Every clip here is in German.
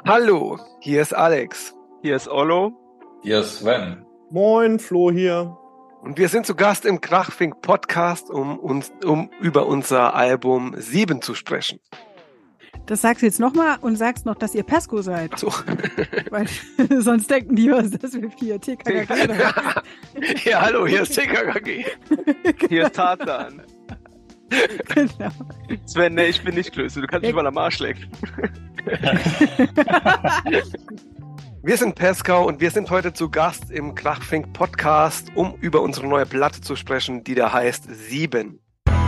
Hallo, hier ist Alex. Hier ist Ollo. Hier ist Sven. Moin, Flo hier. Und wir sind zu Gast im Krachfink Podcast, um über unser Album 7 zu sprechen. Das sagst du jetzt nochmal und sagst noch, dass ihr Pesco seid. Ach so. Weil sonst denken die, dass wir 4 TKKG da Ja, hallo, hier ist TKKG. Hier ist Tarzan. Genau. Sven, nee, ich bin nicht Klöße. Du kannst mich mal am Arsch lecken. Wir sind Pesco und wir sind heute zu Gast im Krachfink Podcast, um über unsere neue Platte zu sprechen, die da heißt 7.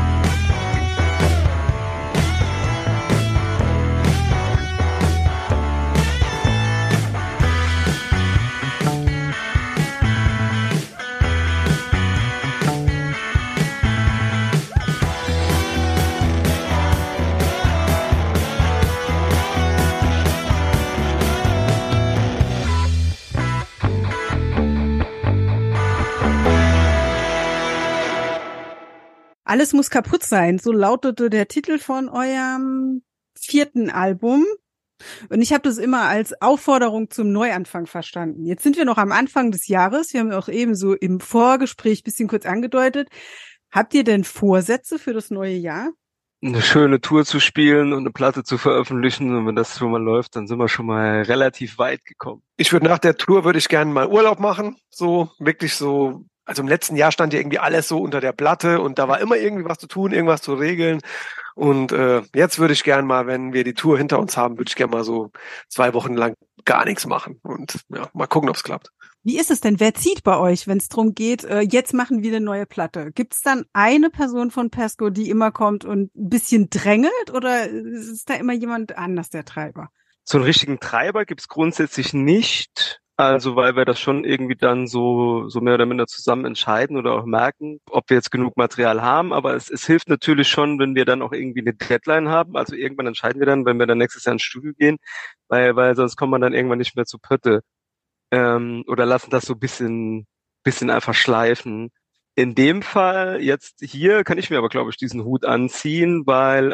Alles muss kaputt sein, so lautete der Titel von eurem 4. Album. Und ich habe das immer als Aufforderung zum Neuanfang verstanden. Jetzt sind wir noch am Anfang des Jahres. Wir haben auch eben so im Vorgespräch ein bisschen kurz angedeutet. Habt ihr denn Vorsätze für das neue Jahr? Eine schöne Tour zu spielen und eine Platte zu veröffentlichen. Und wenn das schon mal läuft, dann sind wir schon mal relativ weit gekommen. Nach der Tour würde ich gerne mal Urlaub machen. So, wirklich so. Also im letzten Jahr stand ja irgendwie alles so unter der Platte und da war immer irgendwie was zu tun, irgendwas zu regeln. Und jetzt würde ich gern mal, wenn wir die Tour hinter uns haben, würde ich gern mal so 2 Wochen lang gar nichts machen und ja, mal gucken, ob es klappt. Wie ist es denn? Wer zieht bei euch, wenn es darum geht, jetzt machen wir eine neue Platte? Gibt es dann eine Person von Pesco, die immer kommt und ein bisschen drängelt oder ist da immer jemand anders der Treiber? So einen richtigen Treiber gibt's grundsätzlich nicht. Also weil wir das schon irgendwie dann so mehr oder minder zusammen entscheiden oder auch merken, ob wir jetzt genug Material haben. Aber es hilft natürlich schon, wenn wir dann auch irgendwie eine Deadline haben. Also irgendwann entscheiden wir dann, wenn wir dann nächstes Jahr ins Studio gehen, weil sonst kommt man dann irgendwann nicht mehr zu Pötte. Oder lassen das so ein bisschen einfach schleifen. In dem Fall jetzt hier kann ich mir aber, glaube ich, diesen Hut anziehen, weil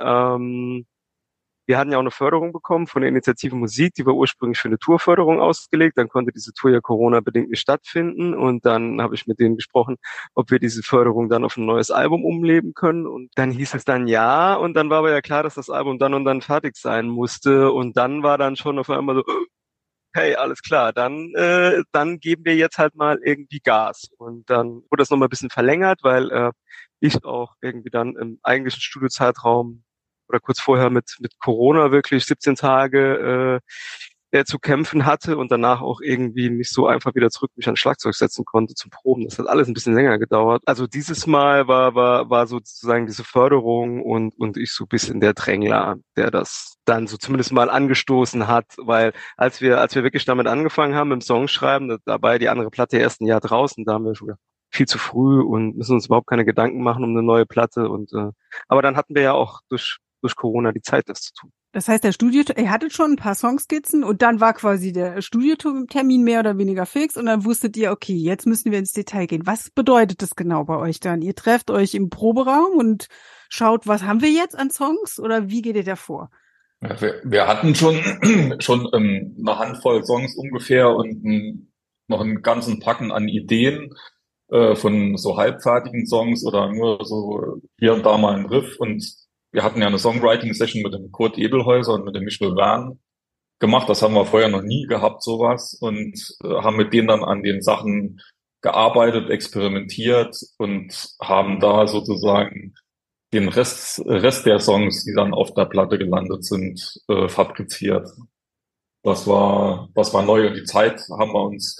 wir hatten ja auch eine Förderung bekommen von der Initiative Musik, die war ursprünglich für eine Tourförderung ausgelegt. Dann konnte diese Tour ja Corona-bedingt nicht stattfinden. Und dann habe ich mit denen gesprochen, ob wir diese Förderung dann auf ein neues Album umleben können. Und dann hieß es dann ja. Und dann war aber ja klar, dass das Album dann und dann fertig sein musste. Und dann war dann schon auf einmal so, hey, alles klar, dann geben wir jetzt halt mal irgendwie Gas. Und dann wurde das nochmal ein bisschen verlängert, weil ich auch irgendwie dann im eigentlichen Studiozeitraum oder kurz vorher mit Corona wirklich 17 Tage zu kämpfen hatte und danach auch irgendwie nicht so einfach wieder zurück mich ans Schlagzeug setzen konnte zum Proben. Das hat alles ein bisschen länger gedauert. Also dieses Mal war sozusagen diese Förderung und ich so ein bisschen der Drängler, der das dann so zumindest mal angestoßen hat, weil als wir wirklich damit angefangen haben im Songschreiben, dabei die andere Platte erst ein Jahr draußen, da haben wir schon viel zu früh und müssen uns überhaupt keine Gedanken machen um eine neue Platte und aber dann hatten wir ja auch durch Corona die Zeit, das zu tun. Das heißt, ihr hattet schon ein paar Songskizzen und dann war quasi der Studiotermin mehr oder weniger fix und dann wusstet ihr, okay, jetzt müssen wir ins Detail gehen. Was bedeutet das genau bei euch dann? Ihr trefft euch im Proberaum und schaut, was haben wir jetzt an Songs oder wie geht ihr da vor? Ja, wir hatten schon eine Handvoll Songs ungefähr und noch einen ganzen Packen an Ideen von so halbfertigen Songs oder nur so hier und da mal ein Riff und wir hatten ja eine Songwriting-Session mit dem Kurt Edelhäuser und mit dem Michel Wern gemacht. Das haben wir vorher noch nie gehabt, sowas. Und haben mit denen dann an den Sachen gearbeitet, experimentiert und haben da sozusagen den Rest der Songs, die dann auf der Platte gelandet sind, fabriziert. Das war neu und die Zeit haben wir uns,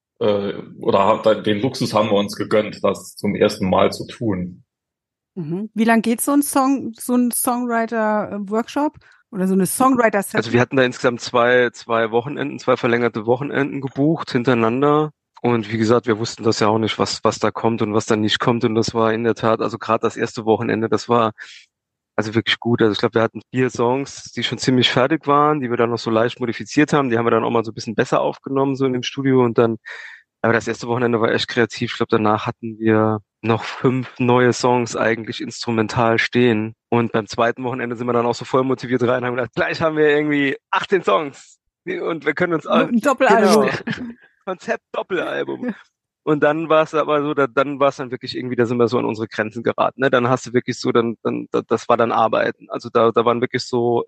den Luxus haben wir uns gegönnt, das zum ersten Mal zu tun. Wie lang geht so ein Songwriter-Workshop oder so eine Songwriter-Session? Also wir hatten da insgesamt zwei verlängerte Wochenenden gebucht hintereinander. Und wie gesagt, wir wussten das ja auch nicht, was da kommt und was da nicht kommt. Und das war in der Tat, also gerade das erste Wochenende, das war also wirklich gut. Also ich glaube, wir hatten 4 Songs, die schon ziemlich fertig waren, die wir dann noch so leicht modifiziert haben. Die haben wir dann auch mal so ein bisschen besser aufgenommen, so in dem Studio. Und dann, aber das erste Wochenende war echt kreativ. Ich glaube, danach hatten wir noch 5 neue Songs eigentlich instrumental stehen. Und beim zweiten Wochenende sind wir dann auch so voll motiviert rein und haben gedacht, gleich haben wir irgendwie 18 Songs. Und wir können uns Ein Doppelalbum. Genau. Konzept Doppelalbum. Und dann war es aber so, dann war es dann wirklich irgendwie, da sind wir so an unsere Grenzen geraten. Ne? Dann hast du wirklich so, das war dann Arbeiten. Also da waren wirklich so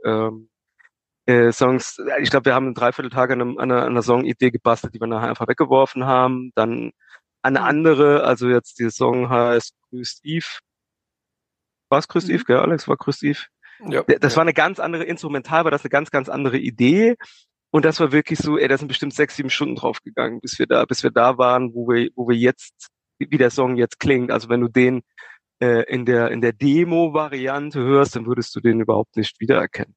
Songs. Ich glaube, wir haben 3/4 Tage an einer Songidee gebastelt, die wir nachher einfach weggeworfen haben. Dann eine andere, also jetzt der Song heißt Grüßt Eve. War es Grüßt Eve, gell, Alex? War Grüßt Eve? Ja. Das war eine ganz andere, instrumental war das eine ganz, ganz andere Idee. Und das war wirklich so, da sind bestimmt 6, 7 Stunden drauf gegangen, bis wir da waren, wo wir jetzt, wie der Song jetzt klingt. Also wenn du den in der Demo-Variante hörst, dann würdest du den überhaupt nicht wiedererkennen.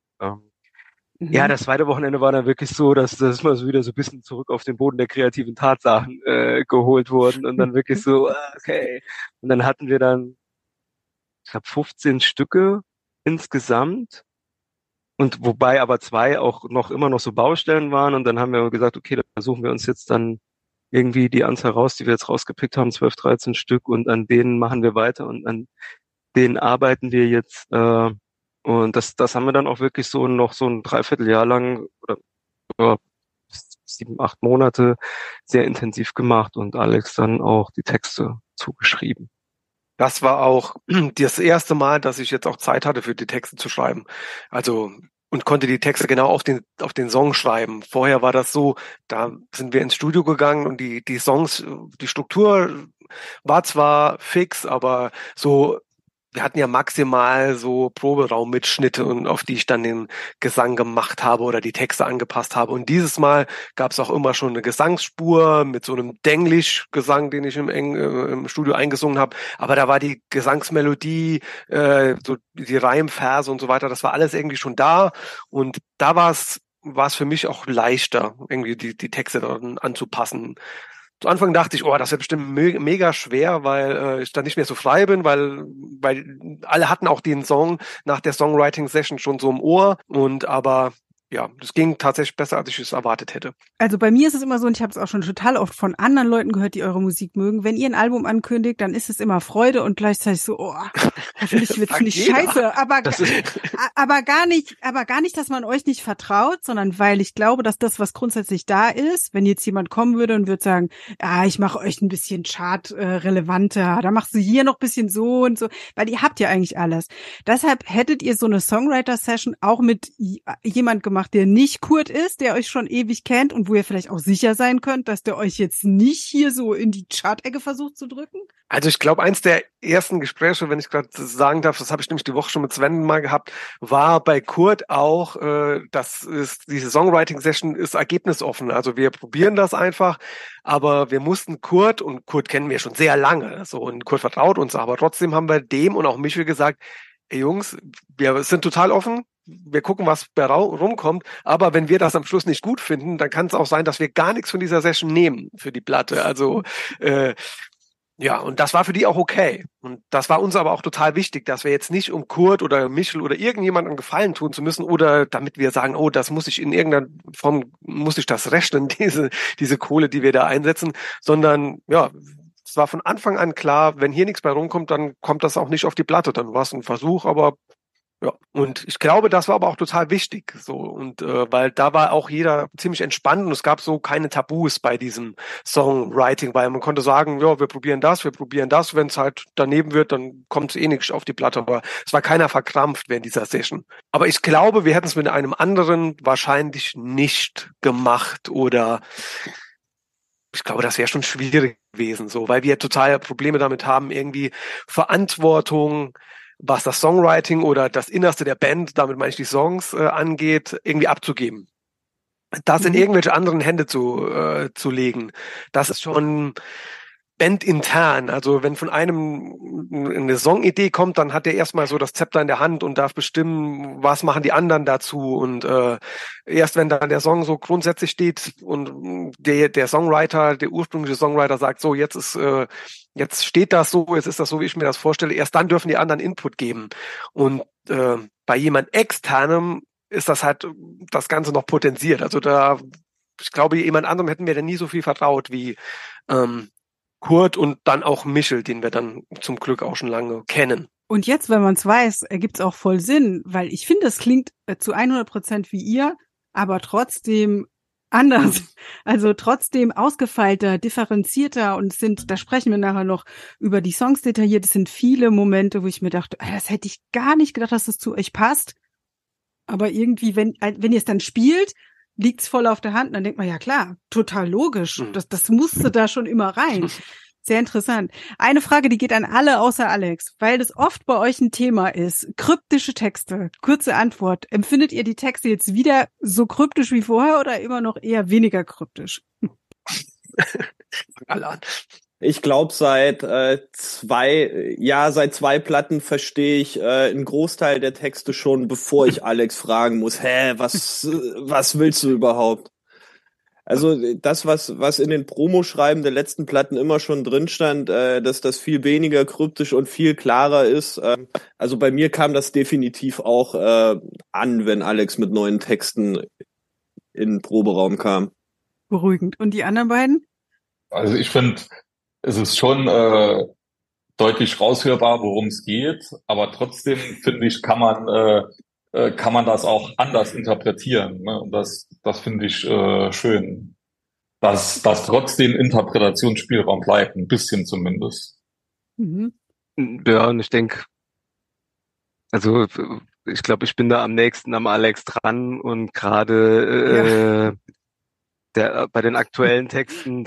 Ja, das zweite Wochenende war dann wirklich so, dass wir so wieder so ein bisschen zurück auf den Boden der kreativen Tatsachen geholt wurden und dann wirklich so, okay. Und dann hatten wir dann, ich glaube, 15 Stücke insgesamt. Und wobei aber 2 auch immer noch so Baustellen waren. Und dann haben wir gesagt, okay, da suchen wir uns jetzt dann irgendwie die Anzahl raus, die wir jetzt rausgepickt haben, 12, 13 Stück. Und an denen machen wir weiter und an denen arbeiten wir jetzt. Und das haben wir dann auch wirklich so noch so ein Dreivierteljahr lang oder 7, 8 Monate sehr intensiv gemacht und Alex dann auch die Texte zugeschrieben. Das war auch das erste Mal, dass ich jetzt auch Zeit hatte, für die Texte zu schreiben. Also, und konnte die Texte genau auf den Song schreiben. Vorher war das so, da sind wir ins Studio gegangen und die Songs, die Struktur war zwar fix, aber so, wir hatten ja maximal so Proberaummitschnitte und auf die ich dann den Gesang gemacht habe oder die Texte angepasst habe. Und dieses Mal gab es auch immer schon eine Gesangsspur mit so einem Denglisch-Gesang, den ich im Studio eingesungen habe. Aber da war die Gesangsmelodie, so die Reimverse und so weiter, das war alles irgendwie schon da. Und da war es für mich auch leichter, irgendwie die Texte dann anzupassen. Zu Anfang dachte ich, das wird bestimmt mega schwer, weil ich da nicht mehr so frei bin, weil alle hatten auch den Song nach der Songwriting-Session schon so im Ohr. Aber ja, das ging tatsächlich besser, als ich es erwartet hätte. Also bei mir ist es immer so, und ich habe es auch schon total oft von anderen Leuten gehört, die eure Musik mögen. Wenn ihr ein Album ankündigt, dann ist es immer Freude und gleichzeitig so, hoffentlich wird's nicht scheiße. Aber gar nicht, dass man euch nicht vertraut, sondern weil ich glaube, dass das, was grundsätzlich da ist, wenn jetzt jemand kommen würde und würde sagen, ich mache euch ein bisschen Chart-relevanter, da machst du hier noch ein bisschen so und so, weil ihr habt ja eigentlich alles. Deshalb hättet ihr so eine Songwriter-Session auch mit jemand gemacht, der nicht Kurt ist, der euch schon ewig kennt und wo ihr vielleicht auch sicher sein könnt, dass der euch jetzt nicht hier so in die Chart-Ecke versucht zu drücken? Also ich glaube, eins der ersten Gespräche, wenn ich gerade sagen darf, das habe ich nämlich die Woche schon mit Sven mal gehabt, war bei Kurt auch, diese Songwriting-Session ist ergebnisoffen. Also wir probieren das einfach, aber wir mussten Kurt kennen wir schon sehr lange, so, und Kurt vertraut uns, aber trotzdem haben wir dem und auch Michel gesagt, ey Jungs, wir sind total offen, wir gucken, was bei rumkommt, aber wenn wir das am Schluss nicht gut finden, dann kann es auch sein, dass wir gar nichts von dieser Session nehmen für die Platte. Also ja, und das war für die auch okay. Und das war uns aber auch total wichtig, dass wir jetzt nicht, um Kurt oder Michel oder irgendjemandem Gefallen tun zu müssen oder damit wir sagen, das muss ich in irgendeiner Form, muss ich das rechnen, diese Kohle, die wir da einsetzen, sondern ja, es war von Anfang an klar, wenn hier nichts bei rumkommt, dann kommt das auch nicht auf die Platte. Dann war es ein Versuch, aber ja, und ich glaube, das war aber auch total wichtig, so, und weil da war auch jeder ziemlich entspannt und es gab so keine Tabus bei diesem Songwriting, weil man konnte sagen, ja, wir probieren das, wenn es halt daneben wird, dann kommt es eh nicht auf die Platte, aber es war keiner verkrampft während dieser Session. Aber ich glaube, wir hätten es mit einem anderen wahrscheinlich nicht gemacht oder ich glaube, das wäre schon schwierig gewesen, so, weil wir total Probleme damit haben, irgendwie Verantwortung, was das Songwriting oder das Innerste der Band, damit meine ich die Songs, angeht, irgendwie abzugeben. Das in irgendwelche anderen Hände zu legen, das ist schon bandintern. Also wenn von einem eine Songidee kommt, dann hat der erstmal so das Zepter in der Hand und darf bestimmen, was machen die anderen dazu. Und erst wenn dann der Song so grundsätzlich steht und der Songwriter, der ursprüngliche Songwriter sagt, so jetzt steht das so, jetzt ist das so, wie ich mir das vorstelle, erst dann dürfen die anderen Input geben. Und bei jemand Externem ist das halt das Ganze noch potenziert. Also ich glaube, jemand anderem hätten wir da nie so viel vertraut wie Kurt und dann auch Michel, den wir dann zum Glück auch schon lange kennen. Und jetzt, wenn man es weiß, ergibt es auch voll Sinn, weil ich finde, es klingt zu 100% wie ihr. aber trotzdem anders, also trotzdem ausgefeilter, differenzierter und da sprechen wir nachher noch über die Songs detailliert. Es sind viele Momente, wo ich mir dachte, das hätte ich gar nicht gedacht, dass das zu euch passt. Aber irgendwie, wenn ihr es dann spielt, liegt's voll auf der Hand. Und dann denkt man, ja klar, total logisch. Das musste da schon immer rein. Sehr interessant. Eine Frage, die geht an alle außer Alex, weil das oft bei euch ein Thema ist. Kryptische Texte. Kurze Antwort. Empfindet ihr die Texte jetzt wieder so kryptisch wie vorher oder immer noch eher weniger kryptisch? Alle an. Ich glaube, seit 2 Platten verstehe ich einen Großteil der Texte schon, bevor ich Alex fragen muss, was willst du überhaupt? Also das, was in den Promoschreiben der letzten Platten immer schon drin stand, dass das viel weniger kryptisch und viel klarer ist. Also bei mir kam das definitiv auch an, wenn Alex mit neuen Texten in den Proberaum kam. Beruhigend. Und die anderen beiden? Also ich finde, es ist schon deutlich raushörbar, worum es geht, aber trotzdem finde ich, kann man das auch anders interpretieren, ne? Und das finde ich schön, dass trotzdem Interpretationsspielraum bleibt, ein bisschen zumindest. Mhm. Ja, und ich denke, also ich glaube, ich bin da am nächsten am Alex dran und gerade bei den aktuellen Texten,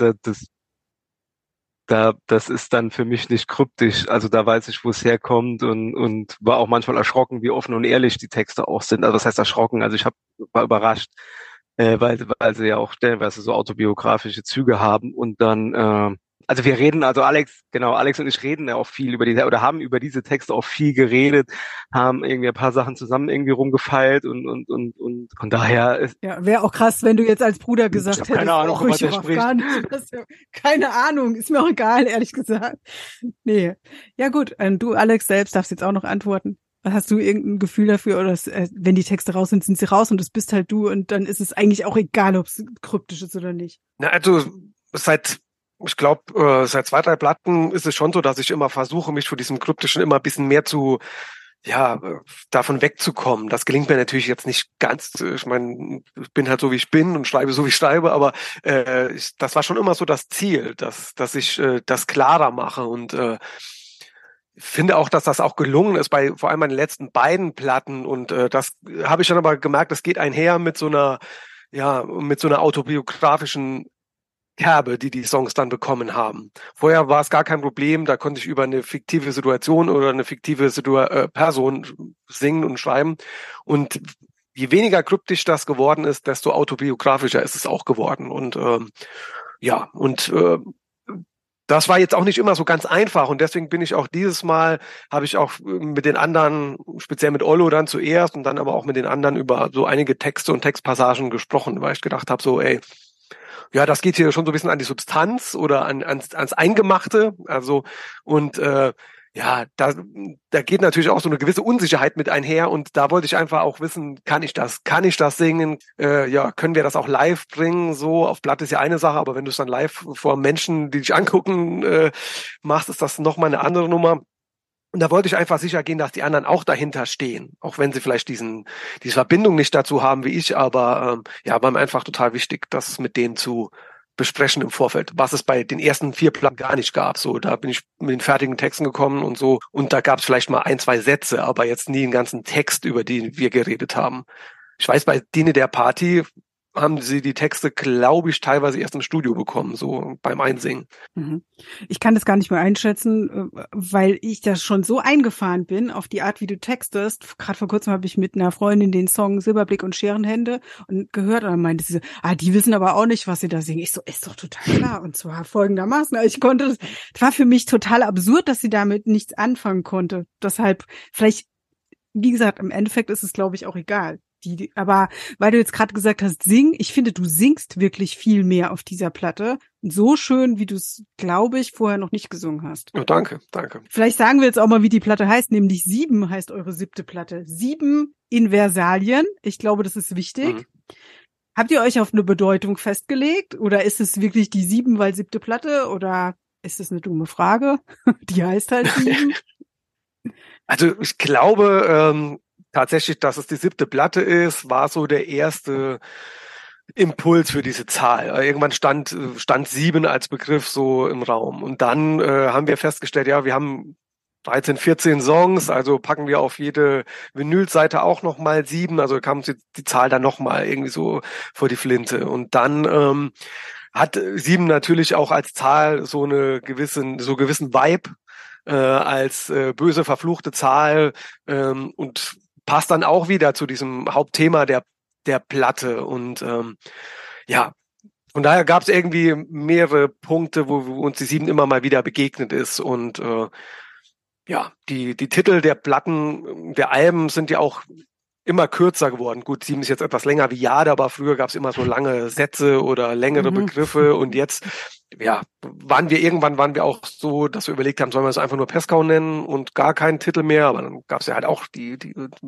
das ist dann für mich nicht kryptisch. Also da weiß ich, wo es herkommt und war auch manchmal erschrocken, wie offen und ehrlich die Texte auch sind. Also was heißt erschrocken? Also war überrascht, weil sie ja auch stellenweise so autobiografische Züge haben und dann also wir reden, also Alex und ich reden ja auch viel über oder haben über diese Texte auch viel geredet, haben irgendwie ein paar Sachen zusammen irgendwie rumgefeilt und von daher ist. Ja, wäre auch krass, wenn du jetzt als Bruder gesagt hättest. Keine Ahnung, was der spricht. Keine Ahnung, ist mir auch egal, ehrlich gesagt. Nee. Ja gut, du Alex selbst darfst jetzt auch noch antworten. Hast du irgendein Gefühl dafür oder wenn die Texte raus sind sie raus und das bist halt du und dann ist es eigentlich auch egal, ob es kryptisch ist oder nicht? Na, also seit 2, 3 Platten ist es schon so, dass ich immer versuche, mich von diesem Kryptischen immer ein bisschen mehr davon wegzukommen. Das gelingt mir natürlich jetzt nicht ganz. Ich meine, ich bin halt so, wie ich bin und schreibe so, wie ich schreibe, aber das war schon immer so das Ziel, dass ich das klarer mache und finde auch, dass das auch gelungen ist bei vor allem meinen letzten beiden Platten und das habe ich dann aber gemerkt, das geht einher mit so einer autobiografischen Kerbe, die Songs dann bekommen haben. Vorher war es gar kein Problem, da konnte ich über eine fiktive Situation oder eine fiktive Person singen und schreiben. Und je weniger kryptisch das geworden ist, desto autobiografischer ist es auch geworden. Und das war jetzt auch nicht immer so ganz einfach und deswegen bin ich auch dieses Mal, habe ich auch mit den anderen, speziell mit Ollo dann zuerst und dann aber auch mit den anderen über so einige Texte und Textpassagen gesprochen, weil ich gedacht habe, so ja, das geht hier schon so ein bisschen an die Substanz oder ans Eingemachte. Also und da geht natürlich auch so eine gewisse Unsicherheit mit einher und da wollte ich einfach auch wissen, kann ich das singen? Können wir das auch live bringen? So auf Platte ist ja eine Sache, aber wenn du es dann live vor Menschen, die dich angucken, machst, ist das nochmal eine andere Nummer. Und da wollte ich einfach sicher gehen, dass die anderen auch dahinter stehen, auch wenn sie vielleicht diese Verbindung nicht dazu haben wie ich, aber war mir einfach total wichtig, das mit denen zu besprechen im Vorfeld, was es bei den ersten 4 Platten gar nicht gab. So, da bin ich mit den fertigen Texten gekommen und so und da gab es vielleicht mal 1, 2 Sätze, aber jetzt nie einen ganzen Text, über den wir geredet haben. Ich weiß, bei Dine der Party haben sie die Texte, glaube ich, teilweise erst im Studio bekommen, so beim Einsingen. Ich kann das gar nicht mehr einschätzen, weil ich da schon so eingefahren bin auf die Art, wie du textest. Gerade vor kurzem habe ich mit einer Freundin den Song Silberblick und Scherenhände und gehört und dann meinte sie, die wissen aber auch nicht, was sie da singen. Ich so, ist doch total klar. Und zwar folgendermaßen. Ich konnte das war für mich total absurd, dass sie damit nichts anfangen konnte. Deshalb, vielleicht, wie gesagt, im Endeffekt ist es, glaube ich, auch egal. Aber weil du jetzt gerade gesagt hast, ich finde, du singst wirklich viel mehr auf dieser Platte. So schön, wie du es, glaube ich, vorher noch nicht gesungen hast. Oh, danke. Vielleicht sagen wir jetzt auch mal, wie die Platte heißt, nämlich 7 heißt eure 7. Platte. 7 in Versalien. Ich glaube, das ist wichtig. Habt ihr euch auf eine Bedeutung festgelegt? Oder ist es wirklich die 7, weil 7. Platte? Oder ist es eine dumme Frage? Die heißt halt 7. Also ich glaube, tatsächlich, dass es die 7. Platte ist, war so der erste Impuls für diese Zahl. Irgendwann stand 7 als Begriff so im Raum. Und dann haben wir festgestellt, ja, wir haben 13, 14 Songs, also packen wir auf jede Vinylseite auch nochmal 7, also kam die Zahl dann nochmal irgendwie so vor die Flinte. Und dann hat 7 natürlich auch als Zahl so gewissen Vibe, als böse, verfluchte Zahl, und passt dann auch wieder zu diesem Hauptthema der Platte. Und ja, von daher gab es irgendwie mehrere Punkte, wo uns die 7 immer mal wieder begegnet ist. Und ja, die Titel der Platten, der Alben sind ja auch immer kürzer geworden. Gut, 7 ist jetzt etwas länger wie Jade, aber früher gab es immer so lange Sätze oder längere Begriffe. Und jetzt, ja, waren wir auch so, dass wir überlegt haben, sollen wir es einfach nur Peskau nennen und gar keinen Titel mehr. Aber dann gab es ja halt auch die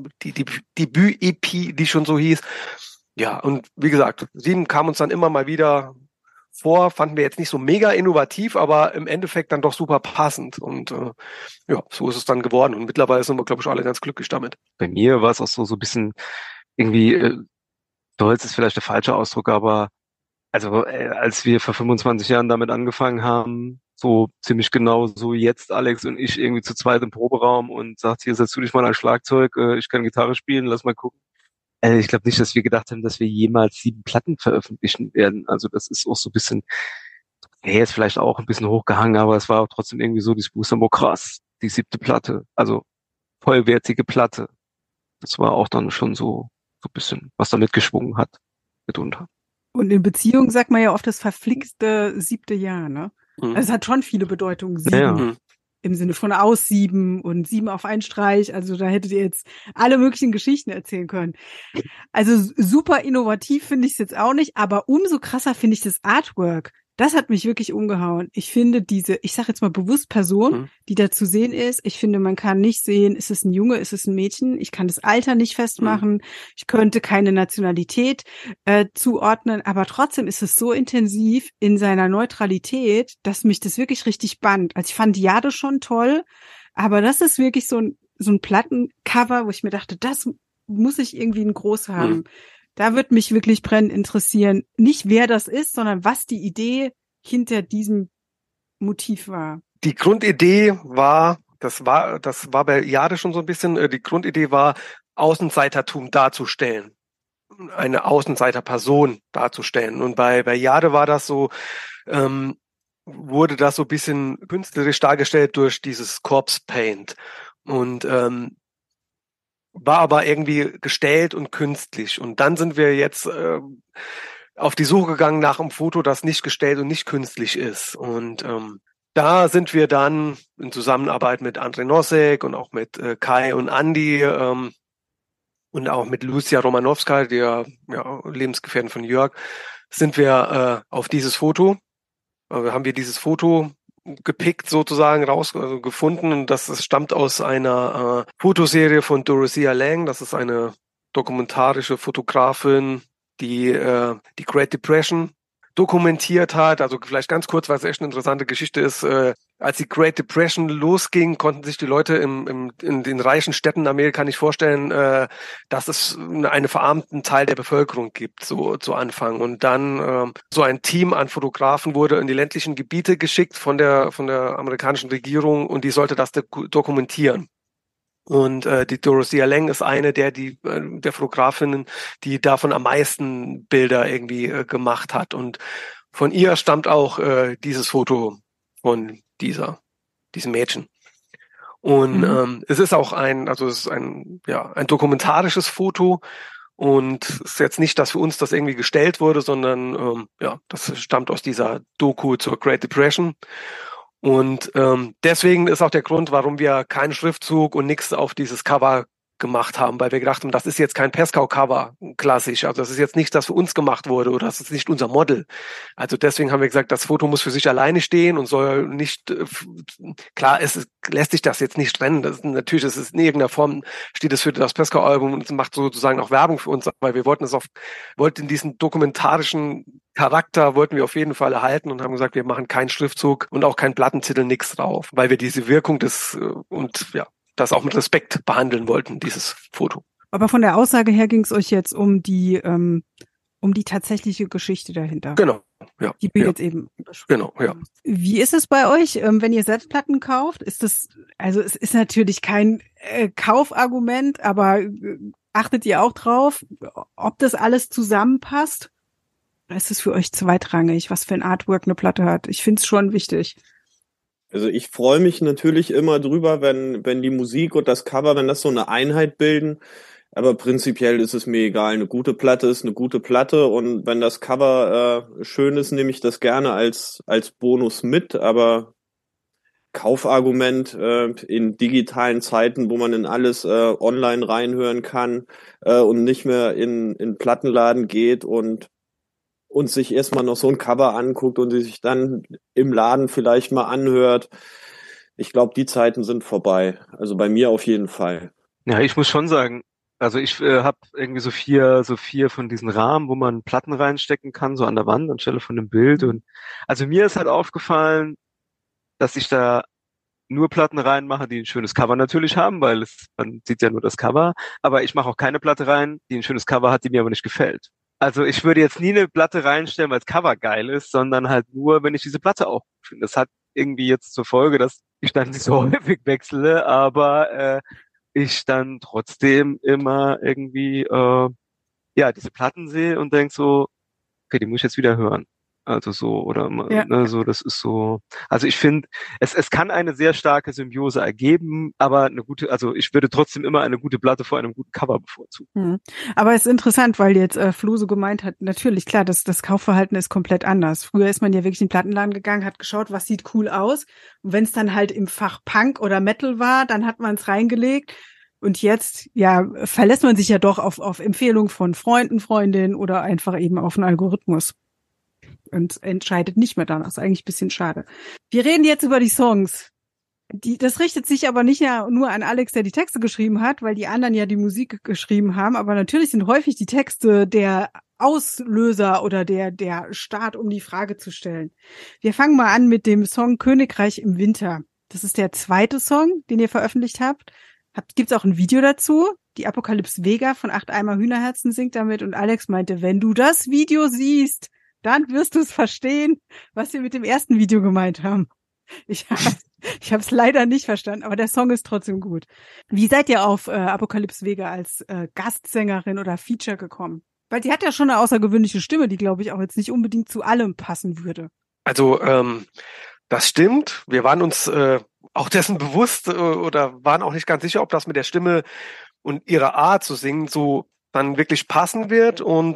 Debüt-EP, die schon so hieß. Ja, und wie gesagt, 7 kam uns dann immer mal wieder vor, fanden wir jetzt nicht so mega innovativ, aber im Endeffekt dann doch super passend. Und ja, so ist es dann geworden. Und mittlerweile sind wir, glaube ich, alle ganz glücklich damit. Bei mir war es auch so ein bisschen irgendwie, stolz ist vielleicht der falsche Ausdruck, aber also als wir vor 25 Jahren damit angefangen haben, so ziemlich genau so jetzt Alex und ich irgendwie zu zweit im Proberaum und sagt, hier setzt du dich mal an Schlagzeug, ich kann Gitarre spielen, lass mal gucken. Ich glaube nicht, dass wir gedacht haben, dass wir jemals 7 Platten veröffentlichen werden. Also das ist auch so ein bisschen, ist vielleicht auch ein bisschen hochgehangen, aber es war auch trotzdem irgendwie so, dieses Booster, krass, die 7. Platte, also vollwertige Platte. Das war auch dann schon so ein bisschen, was da mitgeschwungen hat, mitunter. Und in Beziehungen sagt man ja oft das verflixte 7. Jahr, ne? Also es hat schon viele Bedeutungen, 7. Ja. Im Sinne von aussieben und 7 auf einen Streich. Also da hättet ihr jetzt alle möglichen Geschichten erzählen können. Also super innovativ finde ich es jetzt auch nicht, aber umso krasser finde ich das Artwork. Das hat mich wirklich umgehauen. Ich finde ich sage jetzt mal bewusst Person, die da zu sehen ist. Ich finde, man kann nicht sehen, ist es ein Junge, ist es ein Mädchen. Ich kann das Alter nicht festmachen. Ich könnte keine Nationalität zuordnen, aber trotzdem ist es so intensiv in seiner Neutralität, dass mich das wirklich richtig bannt. Also ich fand Jade schon toll, aber das ist wirklich so ein Plattencover, wo ich mir dachte, das muss ich irgendwie in groß haben. Da wird mich wirklich brennend interessieren, nicht wer das ist, sondern was die Idee hinter diesem Motiv war. Die Grundidee war, das war bei Jade schon so ein bisschen, die Grundidee war, Außenseitertum darzustellen. Eine Außenseiterperson darzustellen. Und bei Jade war das so, wurde das so ein bisschen künstlerisch dargestellt durch dieses Corpse Paint. Und war aber irgendwie gestellt und künstlich. Und dann sind wir jetzt auf die Suche gegangen nach einem Foto, das nicht gestellt und nicht künstlich ist. Und da sind wir dann in Zusammenarbeit mit André Nosek und auch mit Kai und Andi und auch mit Lucia Romanowska, der Lebensgefährtin von Jörg, sind wir auf dieses Foto. Haben wir dieses Foto gepickt sozusagen gefunden, und das stammt aus einer Fotoserie von Dorothea Lange. Das ist eine dokumentarische Fotografin, die Great Depression dokumentiert hat. Also vielleicht ganz kurz, weil es echt eine interessante Geschichte ist. Als die Great Depression losging, konnten sich die Leute in den reichen Städten Amerika nicht vorstellen, dass es einen verarmten Teil der Bevölkerung gibt, so zu Anfang. Und dann so ein Team an Fotografen wurde in die ländlichen Gebiete geschickt von der amerikanischen Regierung, und die sollte das dokumentieren. Und die Dorothea Lange ist eine der Fotografinnen, die davon am meisten Bilder irgendwie gemacht hat. Und von ihr stammt auch dieses Foto von diesem Mädchen. Und es ist auch ein dokumentarisches Foto. Und es ist jetzt nicht, dass für uns das irgendwie gestellt wurde, sondern das stammt aus dieser Doku zur Great Depression. Und deswegen ist auch der Grund, warum wir keinen Schriftzug und nichts auf dieses Cover gemacht haben, weil wir gedacht haben, das ist jetzt kein Peskau-Cover klassisch, also das ist jetzt nicht, das für uns gemacht wurde, oder das ist nicht unser Model. Also deswegen haben wir gesagt, das Foto muss für sich alleine stehen und soll nicht, lässt sich das jetzt nicht trennen. Natürlich ist es in irgendeiner Form, steht es für das Peskau-Album und es macht sozusagen auch Werbung für uns, weil wir wollten diesen dokumentarischen Charakter wollten wir auf jeden Fall erhalten und haben gesagt, wir machen keinen Schriftzug und auch keinen Plattentitel, nichts drauf, weil wir diese Wirkung das auch mit Respekt behandeln wollten, dieses Foto. Aber von der Aussage her ging es euch jetzt um die tatsächliche Geschichte dahinter. Genau, ja. Die wir ja. jetzt eben Genau, ja. Wie ist es bei euch, wenn ihr selbst Platten kauft? Ist das, also es ist natürlich kein Kaufargument, aber achtet ihr auch drauf, ob das alles zusammenpasst? Oder ist es für euch zweitrangig, was für ein Artwork eine Platte hat? Ich finde es schon wichtig. Also ich freue mich natürlich immer drüber, wenn die Musik und das Cover, wenn das so eine Einheit bilden. Aber prinzipiell ist es mir egal. Eine gute Platte ist eine gute Platte und wenn das Cover schön ist, nehme ich das gerne als Bonus mit. Aber Kaufargument in digitalen Zeiten, wo man in alles online reinhören kann und nicht mehr in Plattenladen geht und sich erstmal noch so ein Cover anguckt und sich dann im Laden vielleicht mal anhört. Ich glaube, die Zeiten sind vorbei. Also bei mir auf jeden Fall. Ja, ich muss schon sagen, also ich habe irgendwie so vier von diesen Rahmen, wo man Platten reinstecken kann, so an der Wand anstelle von dem Bild. Und also mir ist halt aufgefallen, dass ich da nur Platten reinmache, die ein schönes Cover natürlich haben, weil man sieht ja nur das Cover. Aber ich mache auch keine Platte rein, die ein schönes Cover hat, die mir aber nicht gefällt. Also ich würde jetzt nie eine Platte reinstellen, weil das Cover geil ist, sondern halt nur, wenn ich diese Platte auch gut finde. Das hat irgendwie jetzt zur Folge, dass ich dann nicht so häufig wechsle, aber ich dann trotzdem immer irgendwie diese Platten sehe und denk so, okay, die muss ich jetzt wieder hören. Also so, oder Ja. ne, so, das ist so. Also ich finde, es kann eine sehr starke Symbiose ergeben, aber also ich würde trotzdem immer eine gute Platte vor einem guten Cover bevorzugen. Aber es ist interessant, weil jetzt Flo so gemeint hat, natürlich, klar, das Kaufverhalten ist komplett anders. Früher ist man ja wirklich in den Plattenladen gegangen, hat geschaut, was sieht cool aus. Und wenn es dann halt im Fach Punk oder Metal war, dann hat man es reingelegt. Und jetzt, ja, verlässt man sich ja doch auf Empfehlungen von Freunden, Freundinnen oder einfach eben auf einen Algorithmus. Und entscheidet nicht mehr danach. Ist eigentlich ein bisschen schade. Wir reden jetzt über die Songs. Das richtet sich aber nicht nur an Alex, der die Texte geschrieben hat, weil die anderen ja die Musik geschrieben haben. Aber natürlich sind häufig die Texte der Auslöser oder der Start, um die Frage zu stellen. Wir fangen mal an mit dem Song Königreich im Winter. Das ist der zweite Song, den ihr veröffentlicht habt. Gibt's auch ein Video dazu? Die Apokalypse Vega von 8 Eimer Hühnerherzen singt damit und Alex meinte, wenn du das Video siehst, dann wirst du es verstehen, was wir mit dem ersten Video gemeint haben. Ich habe es leider nicht verstanden, aber der Song ist trotzdem gut. Wie seid ihr auf Apokalypse Vega als Gastsängerin oder Feature gekommen? Weil die hat ja schon eine außergewöhnliche Stimme, die, glaube ich, auch jetzt nicht unbedingt zu allem passen würde. Also das stimmt. Wir waren uns auch dessen bewusst oder waren auch nicht ganz sicher, ob das mit der Stimme und ihrer Art zu singen so dann wirklich passen wird. Und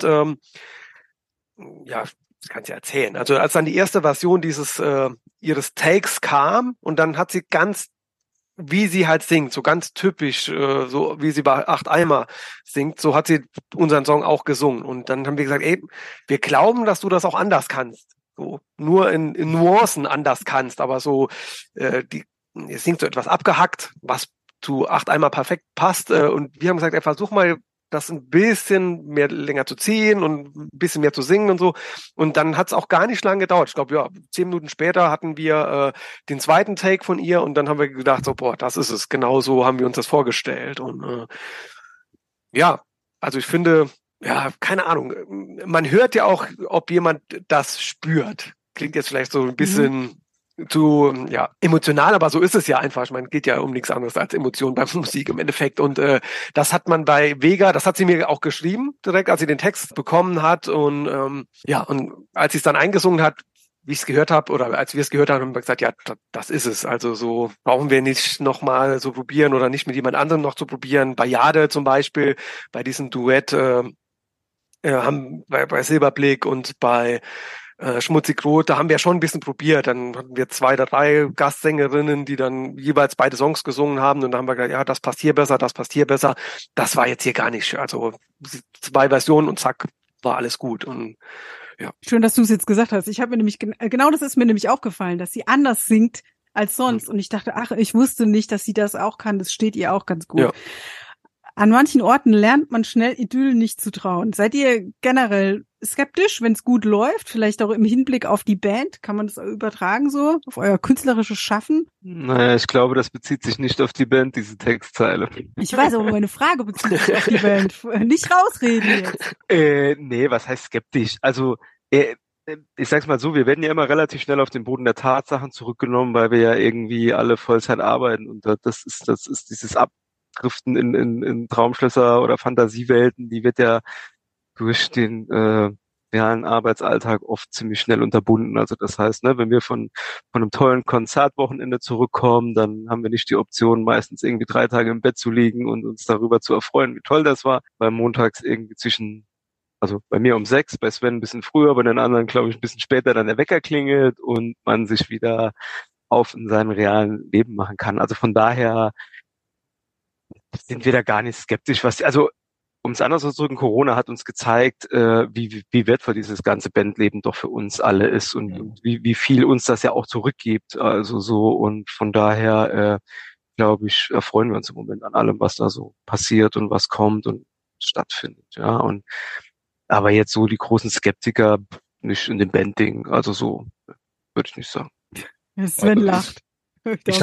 das kann ich ja erzählen. Also als dann die erste Version ihres Takes kam und dann hat sie ganz, wie sie halt singt, so ganz typisch, so wie sie bei 8 Eimer singt, so hat sie unseren Song auch gesungen. Und dann haben wir gesagt, ey, wir glauben, dass du das auch anders kannst. So, nur in Nuancen anders kannst, aber so, ihr singt so etwas abgehackt, was zu 8 Eimer perfekt passt. Und wir haben gesagt, ey, versuch mal, das ein bisschen mehr länger zu ziehen und ein bisschen mehr zu singen und so. Und dann hat es auch gar nicht lange gedauert. Ich glaube, 10 Minuten später hatten wir den zweiten Take von ihr und dann haben wir gedacht, so, boah, das ist es. Genau so haben wir uns das vorgestellt. Und also ich finde, ja, keine Ahnung. Man hört ja auch, ob jemand das spürt. Klingt jetzt vielleicht so ein bisschen zu emotional, aber so ist es ja einfach. Ich meine, geht ja um nichts anderes als Emotionen bei Musik im Endeffekt. Und das hat man bei Vega, das hat sie mir auch geschrieben, direkt als sie den Text bekommen hat. Und und als sie es dann eingesungen hat, wie ich es gehört habe, oder als wir es gehört haben, haben wir gesagt, ja, das ist es. Also so brauchen wir nicht nochmal so probieren oder nicht mit jemand anderem noch zu probieren. Bei Jade zum Beispiel, bei diesem Duett haben bei Silberblick und bei Schmutzig Rot, da haben wir schon ein bisschen probiert. Dann hatten wir 2 oder 3 Gastsängerinnen, die dann jeweils beide Songs gesungen haben. Und dann haben wir gesagt, ja, das passt hier besser, das passt hier besser. Das war jetzt hier gar nicht. Also 2 Versionen und zack, war alles gut. Und ja. Schön, dass du es jetzt gesagt hast. Ich habe mir nämlich, genau das ist mir nämlich aufgefallen, dass sie anders singt als sonst. Und ich dachte, ich wusste nicht, dass sie das auch kann. Das steht ihr auch ganz gut. Ja. An manchen Orten lernt man schnell Idyll nicht zu trauen. Seid ihr generell skeptisch, wenn es gut läuft? Vielleicht auch im Hinblick auf die Band? Kann man das übertragen so? Auf euer künstlerisches Schaffen? Naja, ich glaube, das bezieht sich nicht auf die Band, diese Textzeile. Ich weiß, aber meine Frage bezieht sich auf die Band. Nicht rausreden jetzt. Nee, was heißt skeptisch? Also, ich sag's mal so, wir werden ja immer relativ schnell auf den Boden der Tatsachen zurückgenommen, weil wir ja irgendwie alle Vollzeit arbeiten und das ist dieses Abdriften in Traumschlösser oder Fantasiewelten, die wird ja durch den realen Arbeitsalltag oft ziemlich schnell unterbunden. Also das heißt, ne, wenn wir von einem tollen Konzertwochenende zurückkommen, dann haben wir nicht die Option, meistens irgendwie 3 Tage im Bett zu liegen und uns darüber zu erfreuen, wie toll das war, weil montags irgendwie also bei mir um 6, bei Sven ein bisschen früher, bei den anderen, glaube ich, ein bisschen später dann der Wecker klingelt und man sich wieder auf in seinem realen Leben machen kann. Also von daher sind wir da gar nicht skeptisch, also um es anders auszudrücken, Corona hat uns gezeigt, wie wertvoll dieses ganze Bandleben doch für uns alle ist und wie viel uns das ja auch zurückgibt. Also so, und von daher, glaube ich, erfreuen wir uns im Moment an allem, was da so passiert und was kommt und stattfindet. Ja, aber jetzt so die großen Skeptiker nicht in dem Bandding, also so würde ich nicht sagen. Sven lacht. Ich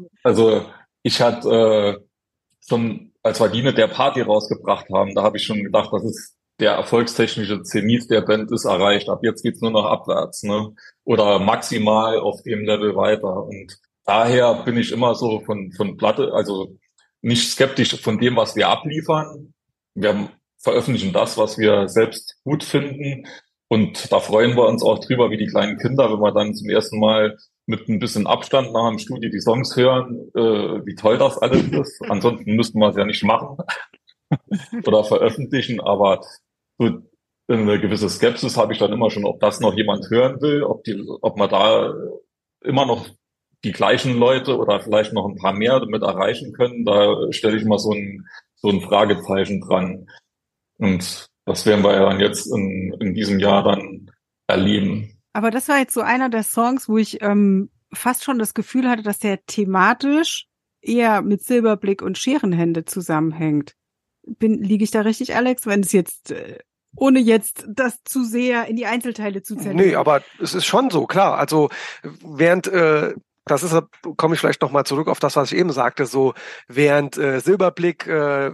hatte schon, als wir die mit der Party rausgebracht haben, da habe ich schon gedacht, das ist der erfolgstechnische Zenit der Band ist erreicht. Ab jetzt geht's nur noch abwärts, ne? Oder maximal auf dem Level weiter. Und daher bin ich immer so von Platte, also nicht skeptisch von dem, was wir abliefern. Wir veröffentlichen das, was wir selbst gut finden. Und da freuen wir uns auch drüber, wie die kleinen Kinder, wenn wir dann zum ersten Mal mit ein bisschen Abstand nach dem Studio die Songs hören, wie toll das alles ist. Ansonsten müssten wir es ja nicht machen oder veröffentlichen. Aber so eine gewisse Skepsis habe ich dann immer schon, ob das noch jemand hören will, ob man da immer noch die gleichen Leute oder vielleicht noch ein paar mehr damit erreichen können. Da stelle ich mal so ein Fragezeichen dran. Und das werden wir ja dann jetzt in diesem Jahr dann erleben. Aber das war jetzt so einer der Songs, wo ich fast schon das Gefühl hatte, dass der thematisch eher mit Silberblick und Scherenhände zusammenhängt. Liege ich da richtig, Alex? Wenn es jetzt, ohne jetzt das zu sehr in die Einzelteile zu zerlegen. Nee, aber es ist schon so, klar. Also während komme ich vielleicht nochmal zurück auf das, was ich eben sagte, so während Silberblick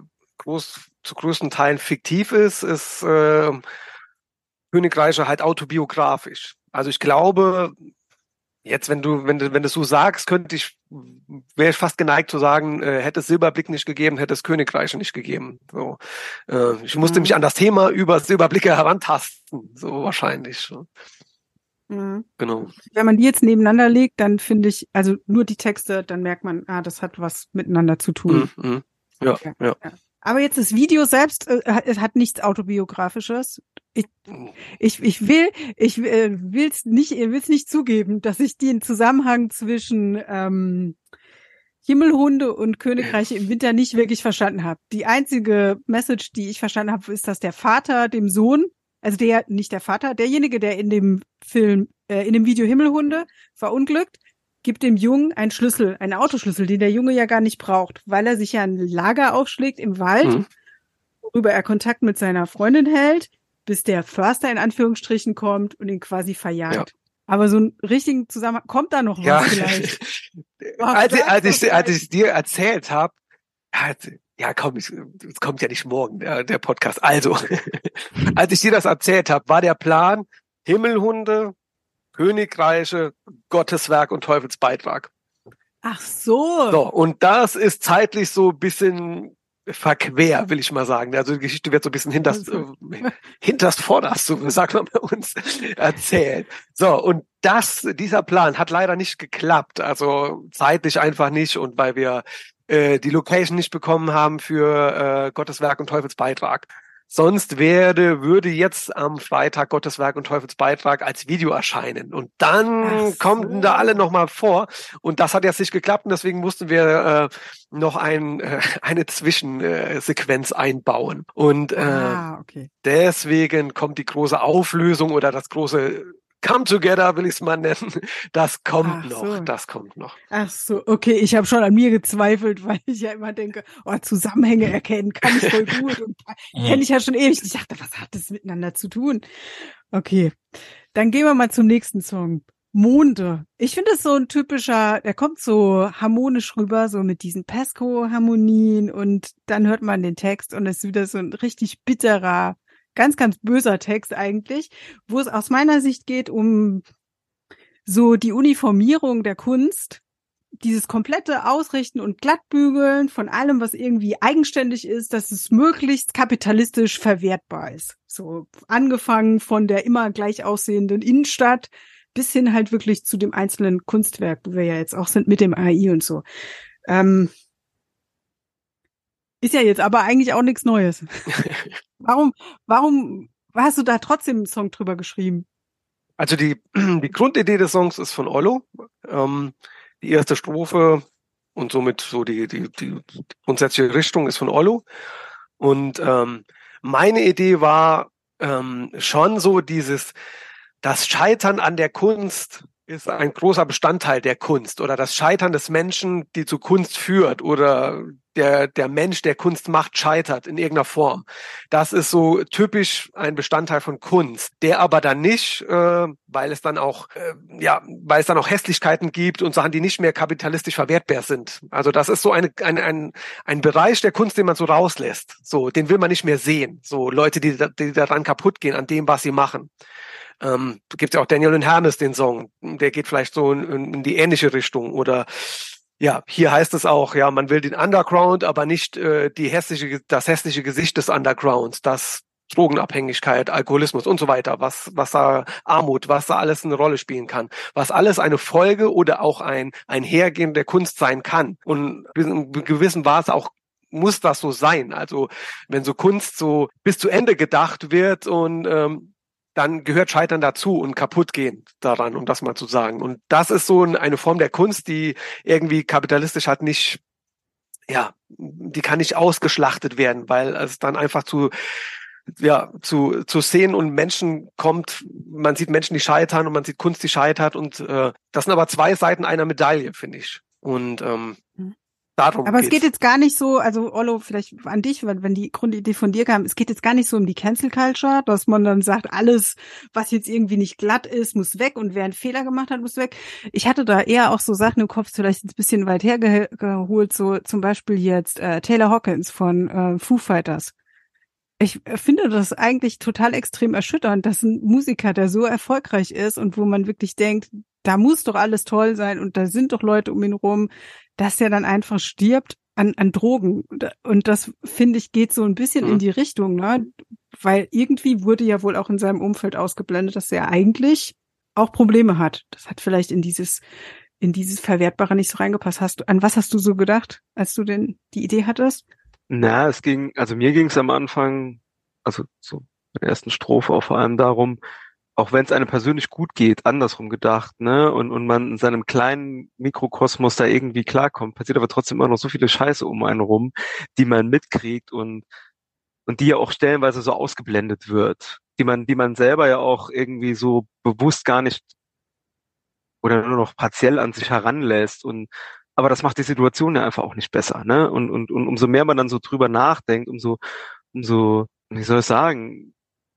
zu größten Teilen fiktiv ist Königreiche halt autobiografisch. Also ich glaube, jetzt, wenn du so sagst, wäre ich fast geneigt zu sagen, hätte es Silberblick nicht gegeben, hätte es Königreiche nicht gegeben. So, ich musste mich an das Thema über Silberblicke herantasten, so wahrscheinlich. Mhm. Genau. Wenn man die jetzt nebeneinander legt, dann finde ich, also nur die Texte, dann merkt man, das hat was miteinander zu tun. Mhm. Ja. Aber jetzt das Video selbst hat nichts Autobiografisches. Ich will's nicht zugeben, dass ich den Zusammenhang zwischen Himmelhunde und Königreiche im Winter nicht wirklich verstanden habe. Die einzige Message, die ich verstanden habe, ist, dass der Vater dem Sohn, also derjenige, der in dem Film, in dem Video Himmelhunde verunglückt, gibt dem Jungen einen Schlüssel, einen Autoschlüssel, den der Junge ja gar nicht braucht, weil er sich ja ein Lager aufschlägt im Wald, worüber er Kontakt mit seiner Freundin hält, bis der Förster in Anführungsstrichen kommt und ihn quasi verjagt. Ja. Aber so einen richtigen Zusammenhang, kommt da noch was vielleicht? Als ich dir erzählt habe, es kommt ja nicht morgen, der Podcast. Also, als ich dir das erzählt habe, war der Plan, Himmelhunde, Königreiche, Gotteswerk und Teufelsbeitrag. Ach so. So, und das ist zeitlich so ein bisschen verquer, will ich mal sagen. Also die Geschichte wird so ein bisschen hinterst vorderst, so sagt man bei uns, erzählt. So, und dieser Plan hat leider nicht geklappt. Also zeitlich einfach nicht, und weil wir die Location nicht bekommen haben für Gotteswerk und Teufelsbeitrag. Sonst würde jetzt am Freitag Gotteswerk und Teufelsbeitrag als Video erscheinen. Und dann kommen da alle nochmal vor. Und das hat jetzt nicht geklappt. Und deswegen mussten wir noch eine Zwischensequenz einbauen. Und deswegen kommt die große Auflösung oder das große Come Together will ich es mal nennen. Das kommt Ach noch, so. das kommt noch. Ach so, okay, ich habe schon an mir gezweifelt, weil ich ja immer denke, Zusammenhänge erkennen kann ich voll gut und kenne ich ja schon ewig. Ich dachte, was hat das miteinander zu tun? Okay, dann gehen wir mal zum nächsten Song. Monde. Ich finde es so ein typischer, der kommt so harmonisch rüber, so mit diesen Pesco-Harmonien und dann hört man den Text und es ist wieder so ein richtig bitterer, ganz, ganz böser Text eigentlich, wo es aus meiner Sicht geht um so die Uniformierung der Kunst, dieses komplette Ausrichten und Glattbügeln von allem, was irgendwie eigenständig ist, dass es möglichst kapitalistisch verwertbar ist. So angefangen von der immer gleich aussehenden Innenstadt bis hin halt wirklich zu dem einzelnen Kunstwerk, wo wir ja jetzt auch sind mit dem AI und so. Ist ja jetzt aber eigentlich auch nichts Neues. Warum hast du da trotzdem einen Song drüber geschrieben? Also die Grundidee des Songs ist von Ollo. Die erste Strophe und somit so die grundsätzliche Richtung ist von Ollo. Und meine Idee war schon so das Scheitern an der Kunst ist ein großer Bestandteil der Kunst oder das Scheitern des Menschen, die zu Kunst führt oder der Mensch, der Kunst macht, scheitert in irgendeiner Form. Das ist so typisch ein Bestandteil von Kunst, der aber dann nicht, weil es dann auch Hässlichkeiten gibt und Sachen, die nicht mehr kapitalistisch verwertbar sind. Also das ist so ein Bereich der Kunst, den man so rauslässt. So, den will man nicht mehr sehen. So Leute, die daran kaputt gehen an dem, was sie machen. Gibt ja auch Daniel und Hermes, den Song, der geht vielleicht so in die ähnliche Richtung oder ja, hier heißt es auch, ja, man will den Underground, aber nicht das hässliche Gesicht des Undergrounds, das Drogenabhängigkeit, Alkoholismus und so weiter, was da Armut, was da alles eine Rolle spielen kann, was alles eine Folge oder auch ein Hergehen der Kunst sein kann und in gewissem Maße auch muss das so sein. Also wenn so Kunst so bis zu Ende gedacht wird und dann gehört Scheitern dazu und kaputtgehen daran, um das mal zu sagen. Und das ist so eine Form der Kunst, die irgendwie kapitalistisch hat nicht, ja, die kann nicht ausgeschlachtet werden, weil es dann einfach zu Szenen und Menschen kommt, man sieht Menschen, die scheitern und man sieht Kunst, die scheitert und das sind aber zwei Seiten einer Medaille, finde ich. Und darum aber es geht's. geht jetzt gar nicht so, also Ollo, vielleicht an dich, wenn die Grundidee von dir kam, es geht jetzt gar nicht so um die Cancel Culture, dass man dann sagt, alles, was jetzt irgendwie nicht glatt ist, muss weg und wer einen Fehler gemacht hat, muss weg. Ich hatte da eher auch so Sachen im Kopf, vielleicht ein bisschen weit hergeholt, so zum Beispiel jetzt Taylor Hawkins von Foo Fighters. Ich finde das eigentlich total extrem erschütternd, dass ein Musiker, der so erfolgreich ist und wo man wirklich denkt, da muss doch alles toll sein und da sind doch Leute um ihn rum, dass der dann einfach stirbt an Drogen. Und das, finde ich, geht so ein bisschen in die Richtung, ne? Weil irgendwie wurde ja wohl auch in seinem Umfeld ausgeblendet, dass er eigentlich auch Probleme hat. Das hat vielleicht in dieses Verwertbare nicht so reingepasst. An was hast du so gedacht, als du denn die Idee hattest? Na, mir ging es am Anfang, also so in der ersten Strophe auch vor allem darum, auch wenn es einem persönlich gut geht, andersrum gedacht, ne, und man in seinem kleinen Mikrokosmos da irgendwie klarkommt, passiert aber trotzdem immer noch so viele Scheiße um einen rum, die man mitkriegt und die ja auch stellenweise so ausgeblendet wird, die man selber ja auch irgendwie so bewusst gar nicht oder nur noch partiell an sich heranlässt aber das macht die Situation ja einfach auch nicht besser, ne? Und umso mehr man dann so drüber nachdenkt, umso, wie soll ich sagen,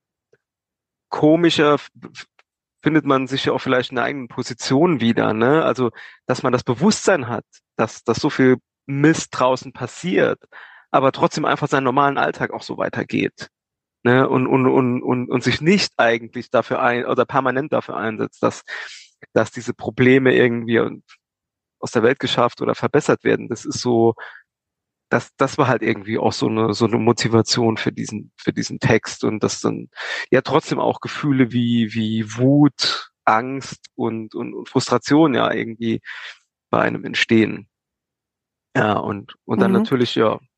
komischer findet man sich ja auch vielleicht in der eigenen Position wieder, ne? Also, dass man das Bewusstsein hat, dass so viel Mist draußen passiert, aber trotzdem einfach seinen normalen Alltag auch so weitergeht, ne? Und sich nicht eigentlich oder permanent dafür einsetzt, dass diese Probleme irgendwie aus der Welt geschafft oder verbessert werden. Das ist so, das war halt irgendwie auch so eine Motivation für diesen Text und das dann ja trotzdem auch Gefühle wie Wut, Angst und Frustration ja irgendwie bei einem entstehen. Ja, und dann natürlich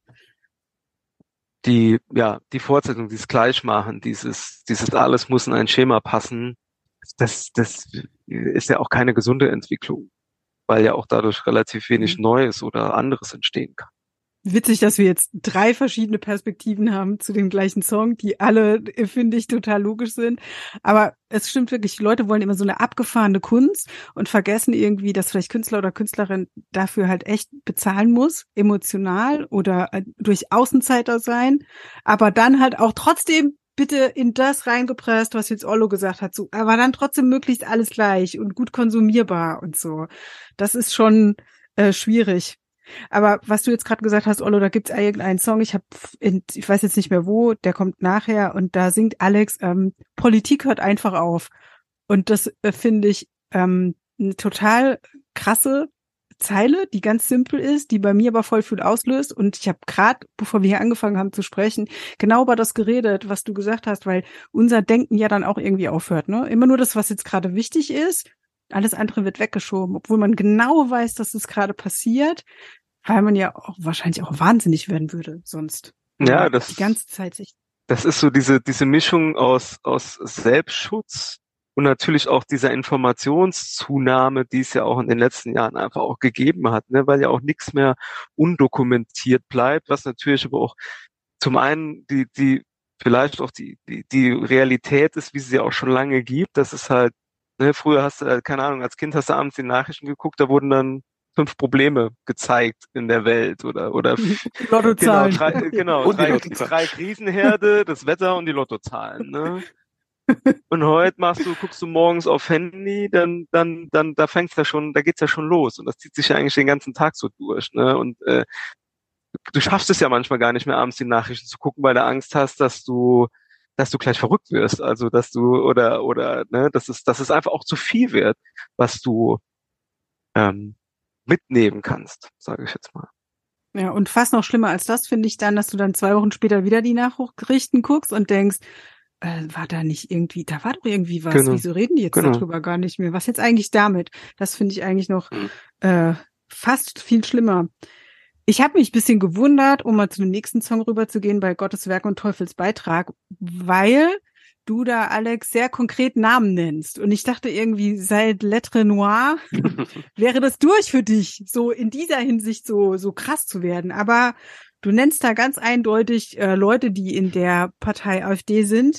die Fortsetzung, dieses Gleichmachen, dieses alles muss in ein Schema passen, das ist ja auch keine gesunde Entwicklung, weil ja auch dadurch relativ wenig Neues oder anderes entstehen kann. witzig, dass wir jetzt 3 verschiedene Perspektiven haben zu dem gleichen Song, die alle, finde ich, total logisch sind. Aber es stimmt wirklich, die Leute wollen immer so eine abgefahrene Kunst und vergessen irgendwie, dass vielleicht Künstler oder Künstlerin dafür halt echt bezahlen muss, emotional oder durch Außenseiter sein, aber dann halt auch trotzdem bitte in das reingepresst, was jetzt Ollo gesagt hat, so, aber dann trotzdem möglichst alles gleich und gut konsumierbar und so. Das ist schon schwierig. Aber was du jetzt gerade gesagt hast, Ollo, da gibt's irgendeinen Song, ich weiß jetzt nicht mehr wo, der kommt nachher und da singt Alex, Politik hört einfach auf. Und das finde ich eine total krasse Zeile, die ganz simpel ist, die bei mir aber voll viel auslöst. Und ich habe gerade, bevor wir hier angefangen haben zu sprechen, genau über das geredet, was du gesagt hast, weil unser Denken ja dann auch irgendwie aufhört, ne? Immer nur das, was jetzt gerade wichtig ist. Alles andere wird weggeschoben, obwohl man genau weiß, dass es gerade passiert, weil man ja auch wahrscheinlich auch wahnsinnig werden würde sonst. Ja, die ganze Zeit sich. Das ist so diese Mischung aus Selbstschutz und natürlich auch dieser Informationszunahme, die es ja auch in den letzten Jahren einfach auch gegeben hat, ne, weil ja auch nichts mehr undokumentiert bleibt, was natürlich aber auch zum einen die vielleicht auch die Realität ist, wie sie ja auch schon lange gibt, dass es halt, ne, früher hast du, keine Ahnung, als Kind hast du abends die Nachrichten geguckt, da wurden dann 5 Probleme gezeigt in der Welt oder Lottozahlen. drei Krisenherde, das Wetter und die Lottozahlen, ne? Und heute guckst du morgens auf Handy, dann da geht's ja schon los und das zieht sich ja eigentlich den ganzen Tag so durch, ne? Und du schaffst es ja manchmal gar nicht mehr abends die Nachrichten zu gucken, weil du Angst hast, dass du gleich verrückt wirst, also dass du oder ne, dass es einfach auch zu viel wird, was du mitnehmen kannst, sage ich jetzt mal. Ja, und fast noch schlimmer als das finde ich dann, dass du dann 2 Wochen später wieder die Nachrichten guckst und denkst, war da nicht irgendwie, da war doch irgendwie was, Genau. Wieso reden die jetzt darüber gar nicht mehr? Was jetzt eigentlich damit? Das finde ich eigentlich noch fast viel schlimmer. Ich habe mich ein bisschen gewundert, um mal zu dem nächsten Song rüberzugehen, bei Gottes Werk und Teufels Beitrag, weil du da, Alex, sehr konkret Namen nennst. Und ich dachte irgendwie, seit Lettre Noire wäre das durch für dich, so in dieser Hinsicht so krass zu werden. Aber du nennst da ganz eindeutig Leute, die in der Partei AfD sind.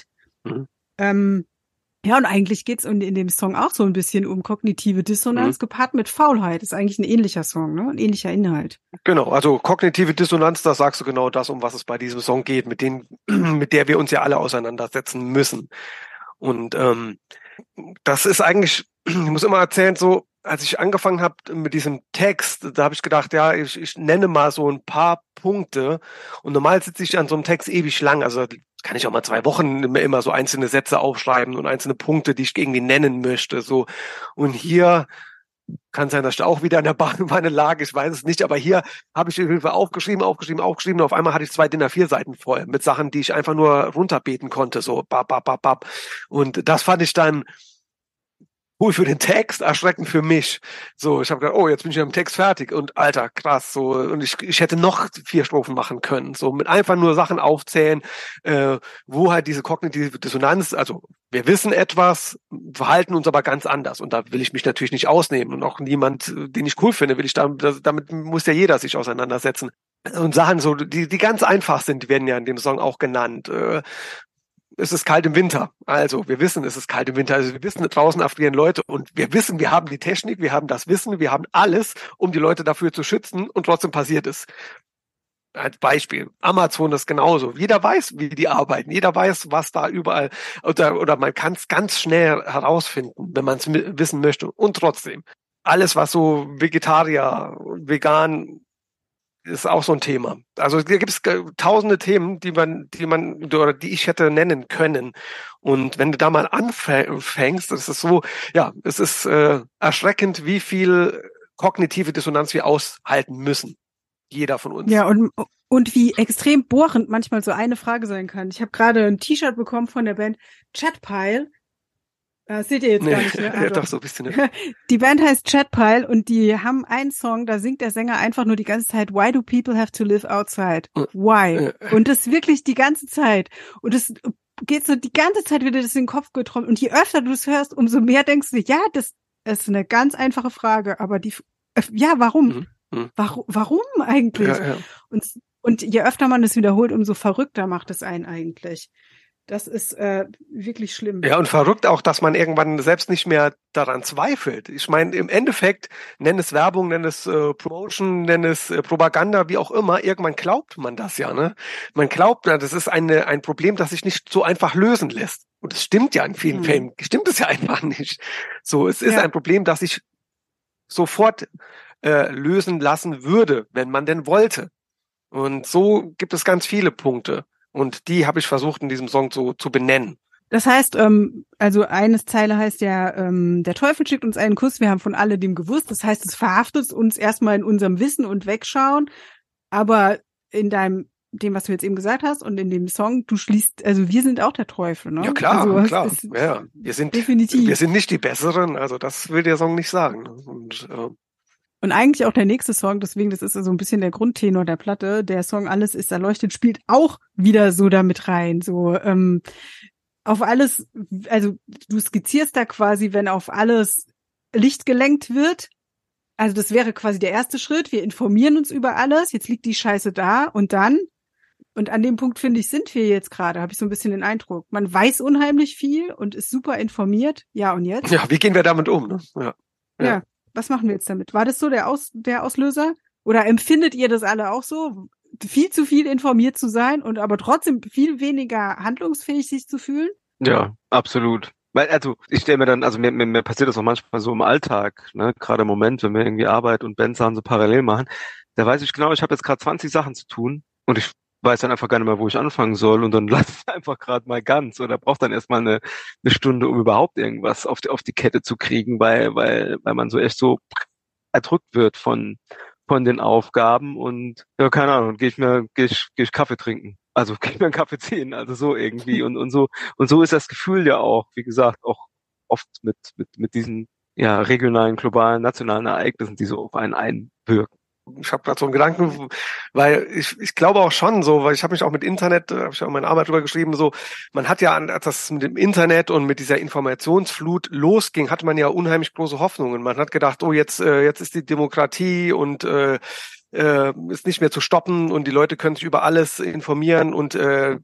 Ja, und eigentlich geht's in dem Song auch so ein bisschen um kognitive Dissonanz gepaart mit Faulheit. Ist eigentlich ein ähnlicher Song, ne? Ein ähnlicher Inhalt. Genau, also kognitive Dissonanz, da sagst du genau das, um was es bei diesem Song geht, mit der wir uns ja alle auseinandersetzen müssen. Und das ist eigentlich, ich muss immer erzählen, so als ich angefangen habe mit diesem Text, da habe ich gedacht, ja, ich nenne mal so ein paar Punkte. Und normal sitze ich an so einem Text ewig lang, also kann ich auch mal 2 Wochen immer so einzelne Sätze aufschreiben und einzelne Punkte, die ich irgendwie nennen möchte. So. Und hier kann sein, dass ich auch wieder in der Badewanne lag, ich weiß es nicht, aber hier habe ich irgendwie aufgeschrieben und auf einmal hatte ich 2 DIN A4 Seiten voll mit Sachen, die ich einfach nur runterbeten konnte, so bap, bap, bap, bap. Und das fand ich dann cool für den Text, erschreckend für mich. So, ich habe gedacht, oh, jetzt bin ich am Text fertig und Alter, krass, so, und ich hätte noch 4 Strophen machen können, so mit einfach nur Sachen aufzählen, wo halt diese kognitive Dissonanz, also wir wissen etwas, verhalten uns aber ganz anders und da will ich mich natürlich nicht ausnehmen und auch niemand, den ich cool finde, damit muss ja jeder sich auseinandersetzen. Und Sachen so, die ganz einfach sind, die werden ja in dem Song auch genannt. Es ist kalt im Winter. Also, wir wissen, es ist kalt im Winter. Also, wir wissen, draußen erfrieren Leute und wir wissen, wir haben die Technik, wir haben das Wissen, wir haben alles, um die Leute dafür zu schützen und trotzdem passiert es. Als Beispiel. Amazon ist genauso. Jeder weiß, wie die arbeiten. Jeder weiß, was da überall, oder man kann es ganz schnell herausfinden, wenn man es wissen möchte. Und trotzdem. Alles, was so Vegetarier, vegan, ist auch so ein Thema. Also hier gibt es tausende Themen, die ich hätte nennen können. Und wenn du da mal anfängst, das ist so, ja, es ist erschreckend, wie viel kognitive Dissonanz wir aushalten müssen. Jeder von uns. Ja, und wie extrem bohrend manchmal so eine Frage sein kann. Ich habe gerade ein T-Shirt bekommen von der Band Chatpile. Das seht ihr jetzt gar nicht, ne? Ja, doch, so ein bisschen. Ne? Die Band heißt Chatpile und die haben einen Song, da singt der Sänger einfach nur die ganze Zeit, Why do people have to live outside? Why? Und das wirklich die ganze Zeit. Und es geht so die ganze Zeit wieder das in den Kopf getrommelt. Und je öfter du es hörst, umso mehr denkst du, ja, das ist eine ganz einfache Frage, aber ja, warum? Warum eigentlich? Ja. Und je öfter man es wiederholt, umso verrückter macht es einen eigentlich. Das ist wirklich schlimm. Ja, und verrückt auch, dass man irgendwann selbst nicht mehr daran zweifelt. Ich meine, im Endeffekt, nenn es Werbung, nenn es Promotion, nenn es Propaganda, wie auch immer, irgendwann glaubt man das ja, ne? Man glaubt, das ist ein Problem, das sich nicht so einfach lösen lässt. Und es stimmt ja in vielen Fällen, stimmt es ja einfach nicht. So, es ist ein Problem, das sich sofort lösen lassen würde, wenn man denn wollte. Und so gibt es ganz viele Punkte. Und die habe ich versucht in diesem Song so zu benennen. Das heißt, also eine Zeile heißt ja, der Teufel schickt uns einen Kuss, wir haben von alledem gewusst. Das heißt, es verhaftet uns erstmal in unserem Wissen und Wegschauen. Aber in dem, was du jetzt eben gesagt hast und in dem Song, du schließt, also wir sind auch der Teufel, ne? Ja, klar, also, klar. Ja, wir sind nicht die Besseren, also das will der Song nicht sagen. Und eigentlich auch der nächste Song, deswegen, das ist so ein bisschen der Grundtenor der Platte, der Song Alles ist erleuchtet, spielt auch wieder so damit rein, so auf alles, also du skizzierst da quasi, wenn auf alles Licht gelenkt wird, also das wäre quasi der erste Schritt, wir informieren uns über alles, jetzt liegt die Scheiße da und dann, und an dem Punkt, finde ich, sind wir jetzt gerade, habe ich so ein bisschen den Eindruck, man weiß unheimlich viel und ist super informiert, ja und jetzt? Ja, wie gehen wir damit um, ne? Ja. Was machen wir jetzt damit? War das so der Auslöser? Oder empfindet ihr das alle auch so? Viel zu viel informiert zu sein und aber trotzdem viel weniger handlungsfähig sich zu fühlen? Ja, absolut. Weil, also ich stelle mir dann, also mir passiert das auch manchmal so im Alltag, ne? Gerade im Moment, wenn wir irgendwie Arbeit und Bandsachen so parallel machen, da weiß ich genau, ich habe jetzt gerade 20 Sachen zu tun und ich weiß dann einfach gar nicht mehr, wo ich anfangen soll und dann lasse ich einfach gerade mal ganz oder brauche dann erstmal eine Stunde, um überhaupt irgendwas auf die Kette zu kriegen, weil man so echt so erdrückt wird von den Aufgaben und ja, keine Ahnung, gehe ich Kaffee trinken. Also gehe ich mir einen Kaffee ziehen, also so irgendwie und so ist das Gefühl ja auch, wie gesagt, auch oft mit diesen ja regionalen, globalen, nationalen Ereignissen, die so auf einen einwirken. Ich habe gerade so einen Gedanken, weil ich glaube auch schon so, weil ich habe mich auch mit Internet, habe ich auch meine Arbeit drüber geschrieben, so, man hat ja, als das mit dem Internet und mit dieser Informationsflut losging, hatte man ja unheimlich große Hoffnungen. Man hat gedacht, oh, jetzt ist die Demokratie und ist nicht mehr zu stoppen und die Leute können sich über alles informieren und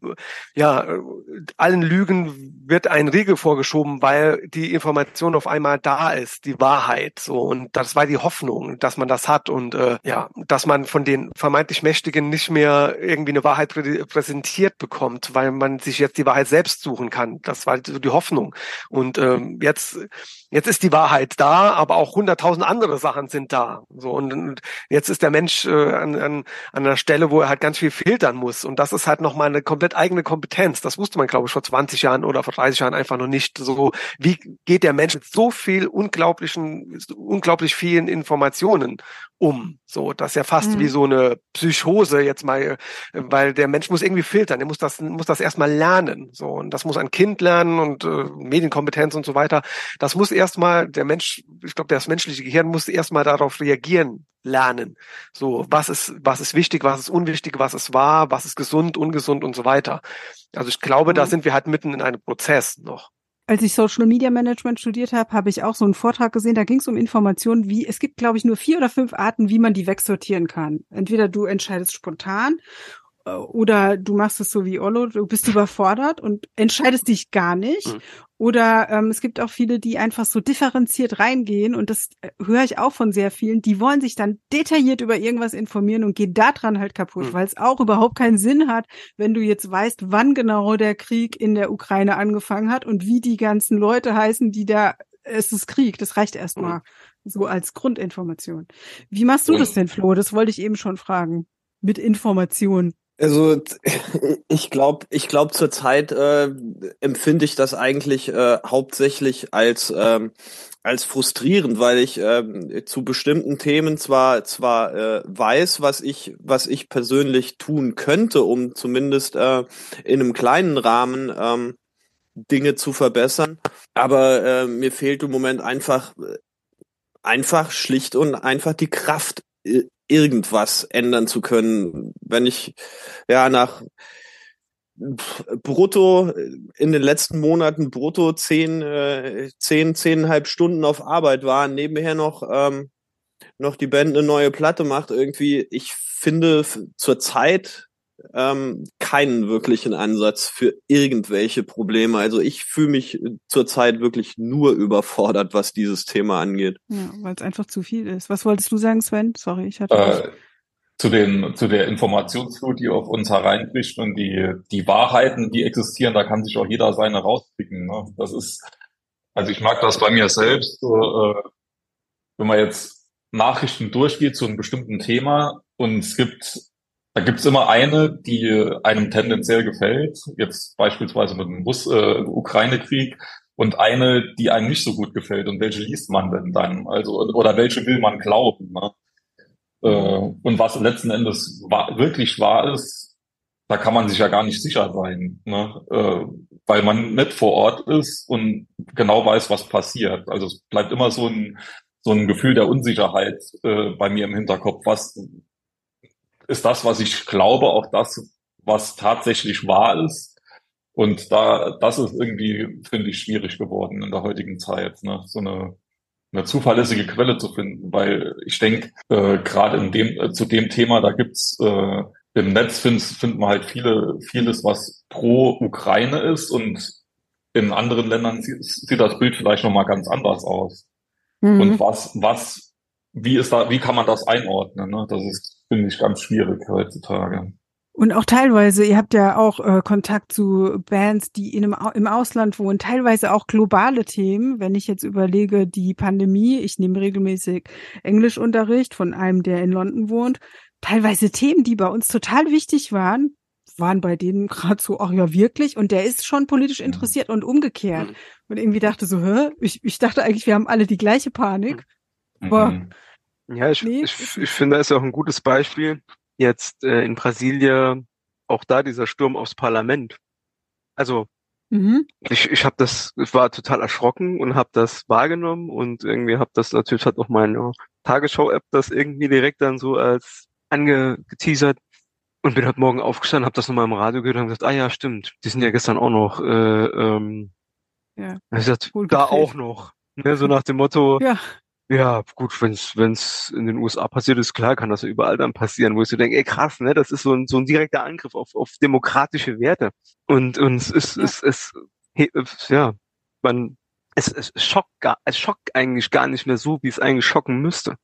allen Lügen wird ein Riegel vorgeschoben, weil die Information auf einmal da ist, die Wahrheit, so, und das war die Hoffnung, dass man das hat und dass man von den vermeintlich Mächtigen nicht mehr irgendwie eine Wahrheit präsentiert bekommt, weil man sich jetzt die Wahrheit selbst suchen kann. Das war so die Hoffnung und jetzt ist die Wahrheit da, aber auch 100.000 andere Sachen sind da, so, und jetzt ist der Mensch an einer Stelle, wo er halt ganz viel filtern muss. Und das ist halt nochmal eine komplett eigene Kompetenz. Das wusste man, glaube ich, vor 20 Jahren oder vor 30 Jahren einfach noch nicht. So, wie geht der Mensch mit so viel unglaublich vielen Informationen um? So, das ist ja fast wie so eine Psychose jetzt mal, weil der Mensch muss irgendwie filtern. Er muss das erstmal lernen. So, und das muss ein Kind lernen und Medienkompetenz und so weiter. Das muss erstmal der Mensch, ich glaube, das menschliche Gehirn muss erstmal darauf reagieren lernen. So, was ist wichtig, was ist unwichtig, was ist wahr, was ist gesund, ungesund und so weiter. Also ich glaube, da sind wir halt mitten in einem Prozess noch. Als ich Social Media Management studiert habe, habe ich auch so einen Vortrag gesehen, da ging es um Informationen, es gibt, glaube ich, nur 4 oder 5 Arten, wie man die wegsortieren kann. Entweder du entscheidest spontan oder du machst es so wie Ollo, du bist überfordert und entscheidest dich gar nicht. Oder es gibt auch viele, die einfach so differenziert reingehen und das höre ich auch von sehr vielen, die wollen sich dann detailliert über irgendwas informieren und gehen daran halt kaputt, weil es auch überhaupt keinen Sinn hat, wenn du jetzt weißt, wann genau der Krieg in der Ukraine angefangen hat und wie die ganzen Leute heißen, es ist Krieg, das reicht erstmal so als Grundinformation. Wie machst du das denn, Flo? Das wollte ich eben schon fragen. Mit Information. Also ich glaube zurzeit empfinde ich das eigentlich hauptsächlich als frustrierend, weil ich zu bestimmten Themen zwar weiß, was ich persönlich tun könnte, um zumindest in einem kleinen Rahmen Dinge zu verbessern, aber mir fehlt im Moment einfach schlicht und einfach die Kraft, irgendwas ändern zu können. Wenn ich nach brutto in den letzten Monaten brutto 10,5 Stunden auf Arbeit war, nebenher noch noch die Band eine neue Platte macht, irgendwie, ich finde zurzeit keinen wirklichen Ansatz für irgendwelche Probleme. Also ich fühle mich zurzeit wirklich nur überfordert, was dieses Thema angeht. Ja, weil es einfach zu viel ist. Was wolltest du sagen, Sven? Sorry, ich hatte dich. Zu der Informationsflut, die auf uns hereinbricht und die Wahrheiten, die existieren, da kann sich auch jeder seine rauspicken. Ne? Also ich mag das bei mir selbst, so, wenn man jetzt Nachrichten durchgeht zu einem bestimmten Thema und da gibt's immer eine, die einem tendenziell gefällt, jetzt beispielsweise mit dem Ukraine-Krieg, und eine, die einem nicht so gut gefällt. Und welche liest man denn dann? Also, oder welche will man glauben? Ne? Und was letzten Endes wirklich wahr ist, da kann man sich ja gar nicht sicher sein, ne? Weil man nicht vor Ort ist und genau weiß, was passiert. Also es bleibt immer so ein Gefühl der Unsicherheit bei mir im Hinterkopf. Was ist das, was ich glaube, auch das, was tatsächlich wahr ist? Und das ist irgendwie, finde ich, schwierig geworden in der heutigen Zeit, ne? So eine zuverlässige Quelle zu finden, weil ich denke, gerade zu dem Thema, da gibt's im Netz findet man halt vieles, was pro Ukraine ist, und in anderen Ländern sieht das Bild vielleicht nochmal ganz anders aus. Und wie kann man das einordnen? Ne? Das ist, finde ich, ganz schwierig heutzutage. Und auch teilweise, ihr habt ja auch Kontakt zu Bands, die im Ausland wohnen, teilweise auch globale Themen. Wenn ich jetzt überlege, die Pandemie, ich nehme regelmäßig Englischunterricht von einem, der in London wohnt, teilweise Themen, die bei uns total wichtig waren bei denen gerade so, ach ja, wirklich? Und der ist schon politisch interessiert und umgekehrt. Und irgendwie dachte so, ich dachte eigentlich, wir haben alle die gleiche Panik. Aber ja, ich finde, da ist auch ein gutes Beispiel. Jetzt in Brasilien auch da dieser Sturm aufs Parlament. Also ich war total erschrocken und habe das wahrgenommen und irgendwie hat auch meine Tagesschau-App das irgendwie direkt dann so als angeteasert und bin heute Morgen aufgestanden, habe das nochmal im Radio gehört und gesagt, ah ja, stimmt, die sind ja gestern auch noch, ich gesagt, da auch noch, ne, so nach dem Motto, ja, gut, wenn's in den USA passiert ist, klar, kann das ja überall dann passieren, wo ich so denke, ey krass, ne, das ist so ein direkter Angriff auf demokratische Werte. Und es schockt eigentlich gar nicht mehr so, wie es eigentlich schocken müsste.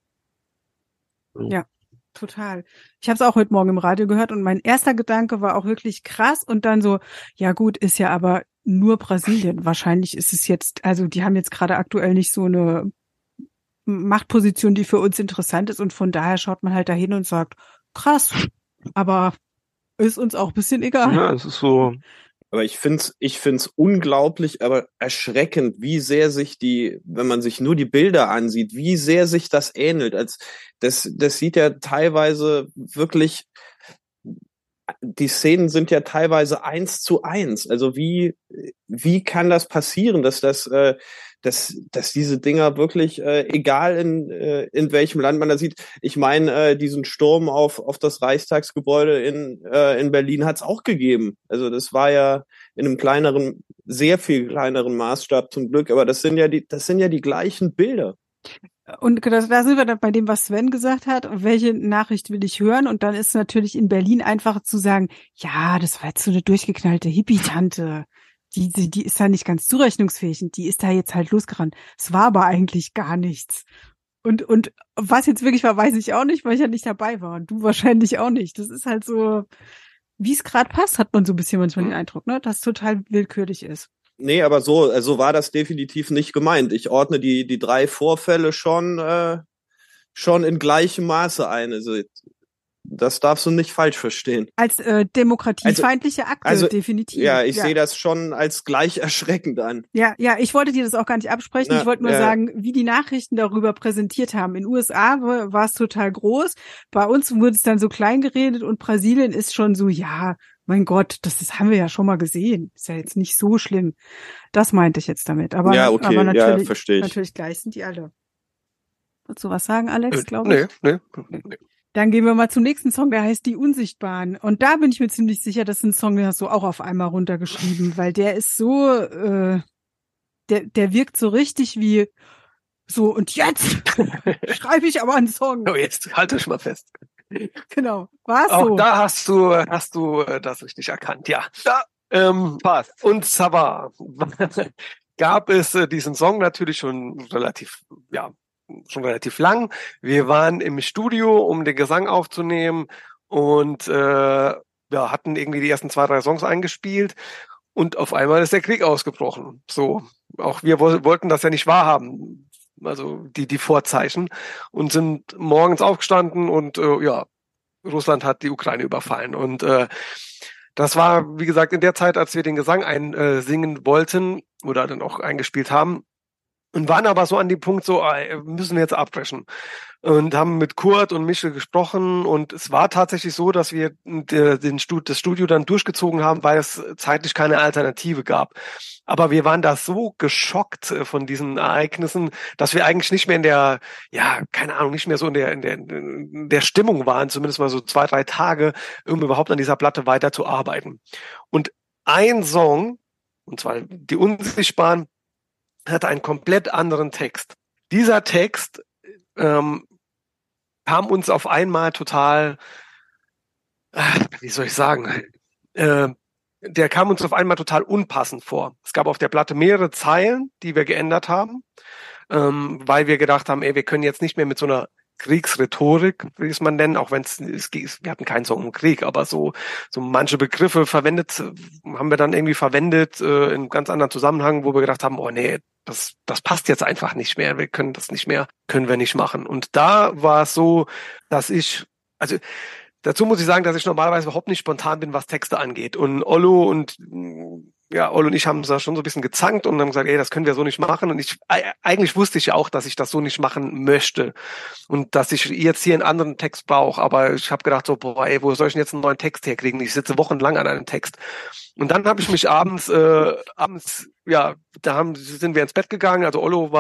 Ja, total. Ich habe es auch heute Morgen im Radio gehört und mein erster Gedanke war auch wirklich krass und dann so, ja gut, ist ja aber nur Brasilien. Wahrscheinlich ist es jetzt, also die haben jetzt gerade aktuell nicht so eine Machtposition, die für uns interessant ist und von daher schaut man halt dahin und sagt, krass, aber ist uns auch ein bisschen egal. Ja, es ist so. Aber ich find's unglaublich, aber erschreckend, wie sehr sich wenn man sich nur die Bilder ansieht, wie sehr sich das ähnelt. Das sieht ja teilweise wirklich, die Szenen sind ja teilweise 1:1. Also wie kann das passieren, dass diese Dinger wirklich, egal in welchem Land man da sieht, ich meine, diesen Sturm auf das Reichstagsgebäude in Berlin hat's auch gegeben. Also das war ja in einem sehr viel kleineren Maßstab zum Glück, aber das sind ja die gleichen Bilder. Und da sind wir dann bei dem, was Sven gesagt hat, welche Nachricht will ich hören? Und dann ist natürlich in Berlin einfacher zu sagen, ja, das war jetzt so eine durchgeknallte Hippie-Tante. Die ist da nicht ganz zurechnungsfähig und die ist da jetzt halt losgerannt. Es war aber eigentlich gar nichts. Und was jetzt wirklich war, weiß ich auch nicht, weil ich ja nicht dabei war und du wahrscheinlich auch nicht. Das ist halt so, wie es gerade passt, hat man so ein bisschen manchmal den Eindruck, ne, dass es total willkürlich ist. Nee, aber so war das definitiv nicht gemeint. Ich ordne die 3 Vorfälle schon in gleichem Maße ein. Also das darfst du nicht falsch verstehen. Als demokratiefeindliche Akte, definitiv. Ja, ich sehe das schon als gleich erschreckend an. Ja, ich wollte dir das auch gar nicht absprechen. Ich wollte nur sagen, wie die Nachrichten darüber präsentiert haben. In den USA war es total groß. Bei uns wurde es dann so klein geredet und Brasilien ist schon so, ja, mein Gott, das haben wir ja schon mal gesehen. Ist ja jetzt nicht so schlimm. Das meinte ich jetzt damit. Aber, ja, okay, aber natürlich, verstehe ich. Natürlich gleich sind die alle. Wolltest du was sagen, Alex, glaube ich? Nee. Dann gehen wir mal zum nächsten Song, der heißt Die Unsichtbaren. Und da bin ich mir ziemlich sicher, das ist ein Song, den hast du auch auf einmal runtergeschrieben, weil der ist so, der wirkt so richtig wie, So, und jetzt schreibe ich aber einen Song. Oh, jetzt halt euch mal fest. Genau, war's Auch so. da hast du das richtig erkannt, ja. Passt. Und zwar gab es diesen Song natürlich schon relativ lang. Wir waren im Studio, um den Gesang aufzunehmen und hatten irgendwie die ersten 2, 3 Songs eingespielt und auf einmal ist der Krieg ausgebrochen. So, auch wir wollten das ja nicht wahrhaben, also die Vorzeichen, und sind morgens aufgestanden und Russland hat die Ukraine überfallen und das war, wie gesagt, in der Zeit, als wir den Gesang einsingen wollten oder dann auch eingespielt haben. Und waren aber so an dem Punkt so, müssen wir jetzt abbrechen. Und haben mit Kurt und Michel gesprochen. Und es war tatsächlich so, dass wir das Studio dann durchgezogen haben, weil es zeitlich keine Alternative gab. Aber wir waren da so geschockt von diesen Ereignissen, dass wir eigentlich nicht mehr nicht mehr so in der Stimmung waren, zumindest mal so 2, 3 Tage, um überhaupt an dieser Platte weiterzuarbeiten. Und ein Song, und zwar die Unsichtbaren, hat einen komplett anderen Text. Dieser Text kam uns auf einmal total, wie soll ich sagen, der kam uns auf einmal total unpassend vor. Es gab auf der Platte mehrere Zeilen, die wir geändert haben, weil wir gedacht haben, wir können jetzt nicht mehr mit so einer Kriegsrhetorik, wie es man nennt, auch wenn wir hatten keinen Song im Krieg, aber so manche Begriffe haben wir dann irgendwie verwendet in einem ganz anderen Zusammenhang, wo wir gedacht haben, oh nee, das passt jetzt einfach nicht mehr, können wir nicht machen. Und da war es so, dazu muss ich sagen, dass ich normalerweise überhaupt nicht spontan bin, was Texte angeht. Und Ollo und ich haben da schon so ein bisschen gezankt und haben gesagt, das können wir so nicht machen. Und eigentlich wusste ich ja auch, dass ich das so nicht machen möchte und dass ich jetzt hier einen anderen Text brauche. Aber ich habe gedacht so, wo soll ich denn jetzt einen neuen Text herkriegen? Ich sitze wochenlang an einem Text. Und dann habe ich mich abends, sind wir ins Bett gegangen. Also Ollo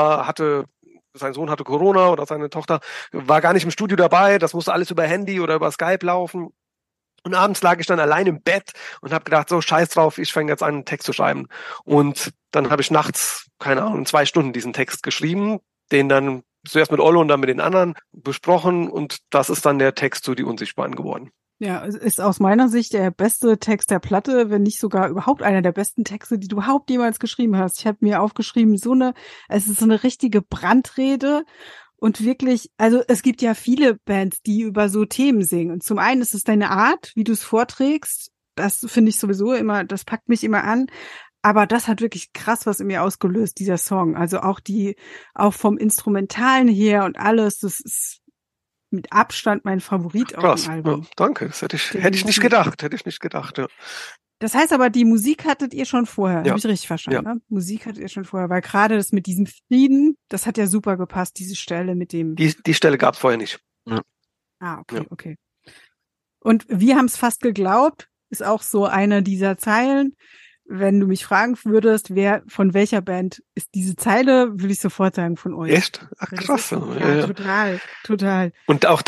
sein Sohn hatte Corona oder seine Tochter war gar nicht im Studio dabei. Das musste alles über Handy oder über Skype laufen. Und abends lag ich dann allein im Bett und habe gedacht, so scheiß drauf, ich fange jetzt an, einen Text zu schreiben. Und dann habe ich nachts, keine Ahnung, 2 Stunden diesen Text geschrieben, den dann zuerst mit Ollo und dann mit den anderen besprochen. Und das ist dann der Text zu Die Unsichtbaren geworden. Ja, es ist aus meiner Sicht der beste Text der Platte, wenn nicht sogar überhaupt einer der besten Texte, die du überhaupt jemals geschrieben hast. Ich habe mir aufgeschrieben, es ist so eine richtige Brandrede und wirklich, also es gibt ja viele Bands, die über so Themen singen. Und zum einen ist es deine Art, wie du es vorträgst. Das finde ich sowieso immer, das packt mich immer an. Aber das hat wirklich krass was in mir ausgelöst, dieser Song. Also auch vom Instrumentalen her und alles, das ist mit Abstand mein Favorit auf dem Album. Ja, danke, das hätte ich nicht gedacht, ja. Das heißt aber, die Musik hattet ihr schon vorher, ja. Habe ich richtig verstanden? Ja. Ne? Musik hattet ihr schon vorher, weil gerade das mit diesem Frieden, das hat ja super gepasst, diese Stelle mit dem... Die Stelle gab es vorher nicht. Ja. Okay. Und wir haben es fast geglaubt, ist auch so eine dieser Zeilen. Wenn du mich fragen würdest, von welcher Band ist diese Zeile, würde ich sofort sagen, von euch. Echt? Ach, krass. Ja, total. Und auch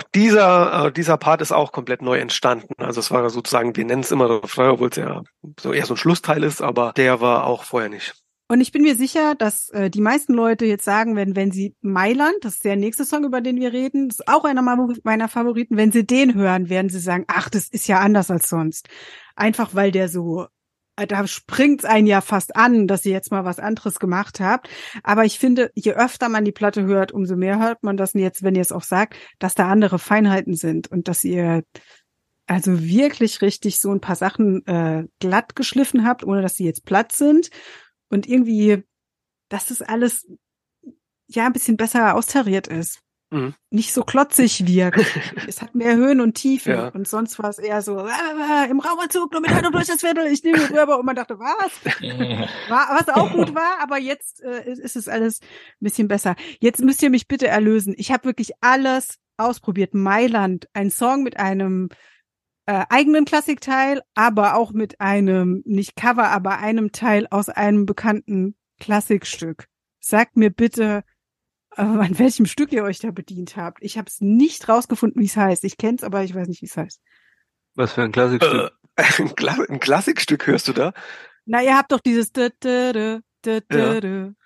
dieser Part ist auch komplett neu entstanden. Also es war sozusagen, wir nennen es immer Refrain, obwohl es ja so eher so ein Schlussteil ist, aber der war auch vorher nicht. Und ich bin mir sicher, dass die meisten Leute jetzt sagen werden, wenn sie Mailand, das ist der nächste Song, über den wir reden, das ist auch einer meiner Favoriten, wenn sie den hören, werden sie sagen, ach, das ist ja anders als sonst. Einfach weil der so... Da springt's einen ja fast an, dass ihr jetzt mal was anderes gemacht habt. Aber ich finde, je öfter man die Platte hört, umso mehr hört man das jetzt, wenn ihr es auch sagt, dass da andere Feinheiten sind und dass ihr also wirklich richtig so ein paar Sachen glatt geschliffen habt, ohne dass sie jetzt platt sind. Und irgendwie, dass das alles ja ein bisschen besser austariert ist. Mhm. Nicht so klotzig wirkt. Es hat mehr Höhen und Tiefen. Ja. Und sonst war es eher so, im Raumanzug, nur mit Hand und durch das Viertel, ich nehme ihn rüber. Und man dachte, was? Was auch gut war, aber jetzt ist es alles ein bisschen besser. Jetzt müsst ihr mich bitte erlösen. Ich habe wirklich alles ausprobiert. Mailand, ein Song mit einem eigenen Klassikteil, aber auch mit einem, nicht Cover, aber einem Teil aus einem bekannten Klassikstück. Sagt mir bitte, an welchem Stück ihr euch da bedient habt. Ich habe es nicht rausgefunden, wie es heißt. Ich kenne es, aber ich weiß nicht, wie es heißt. Was für ein Klassikstück? Ein Klassikstück hörst du da? Na, ihr habt doch dieses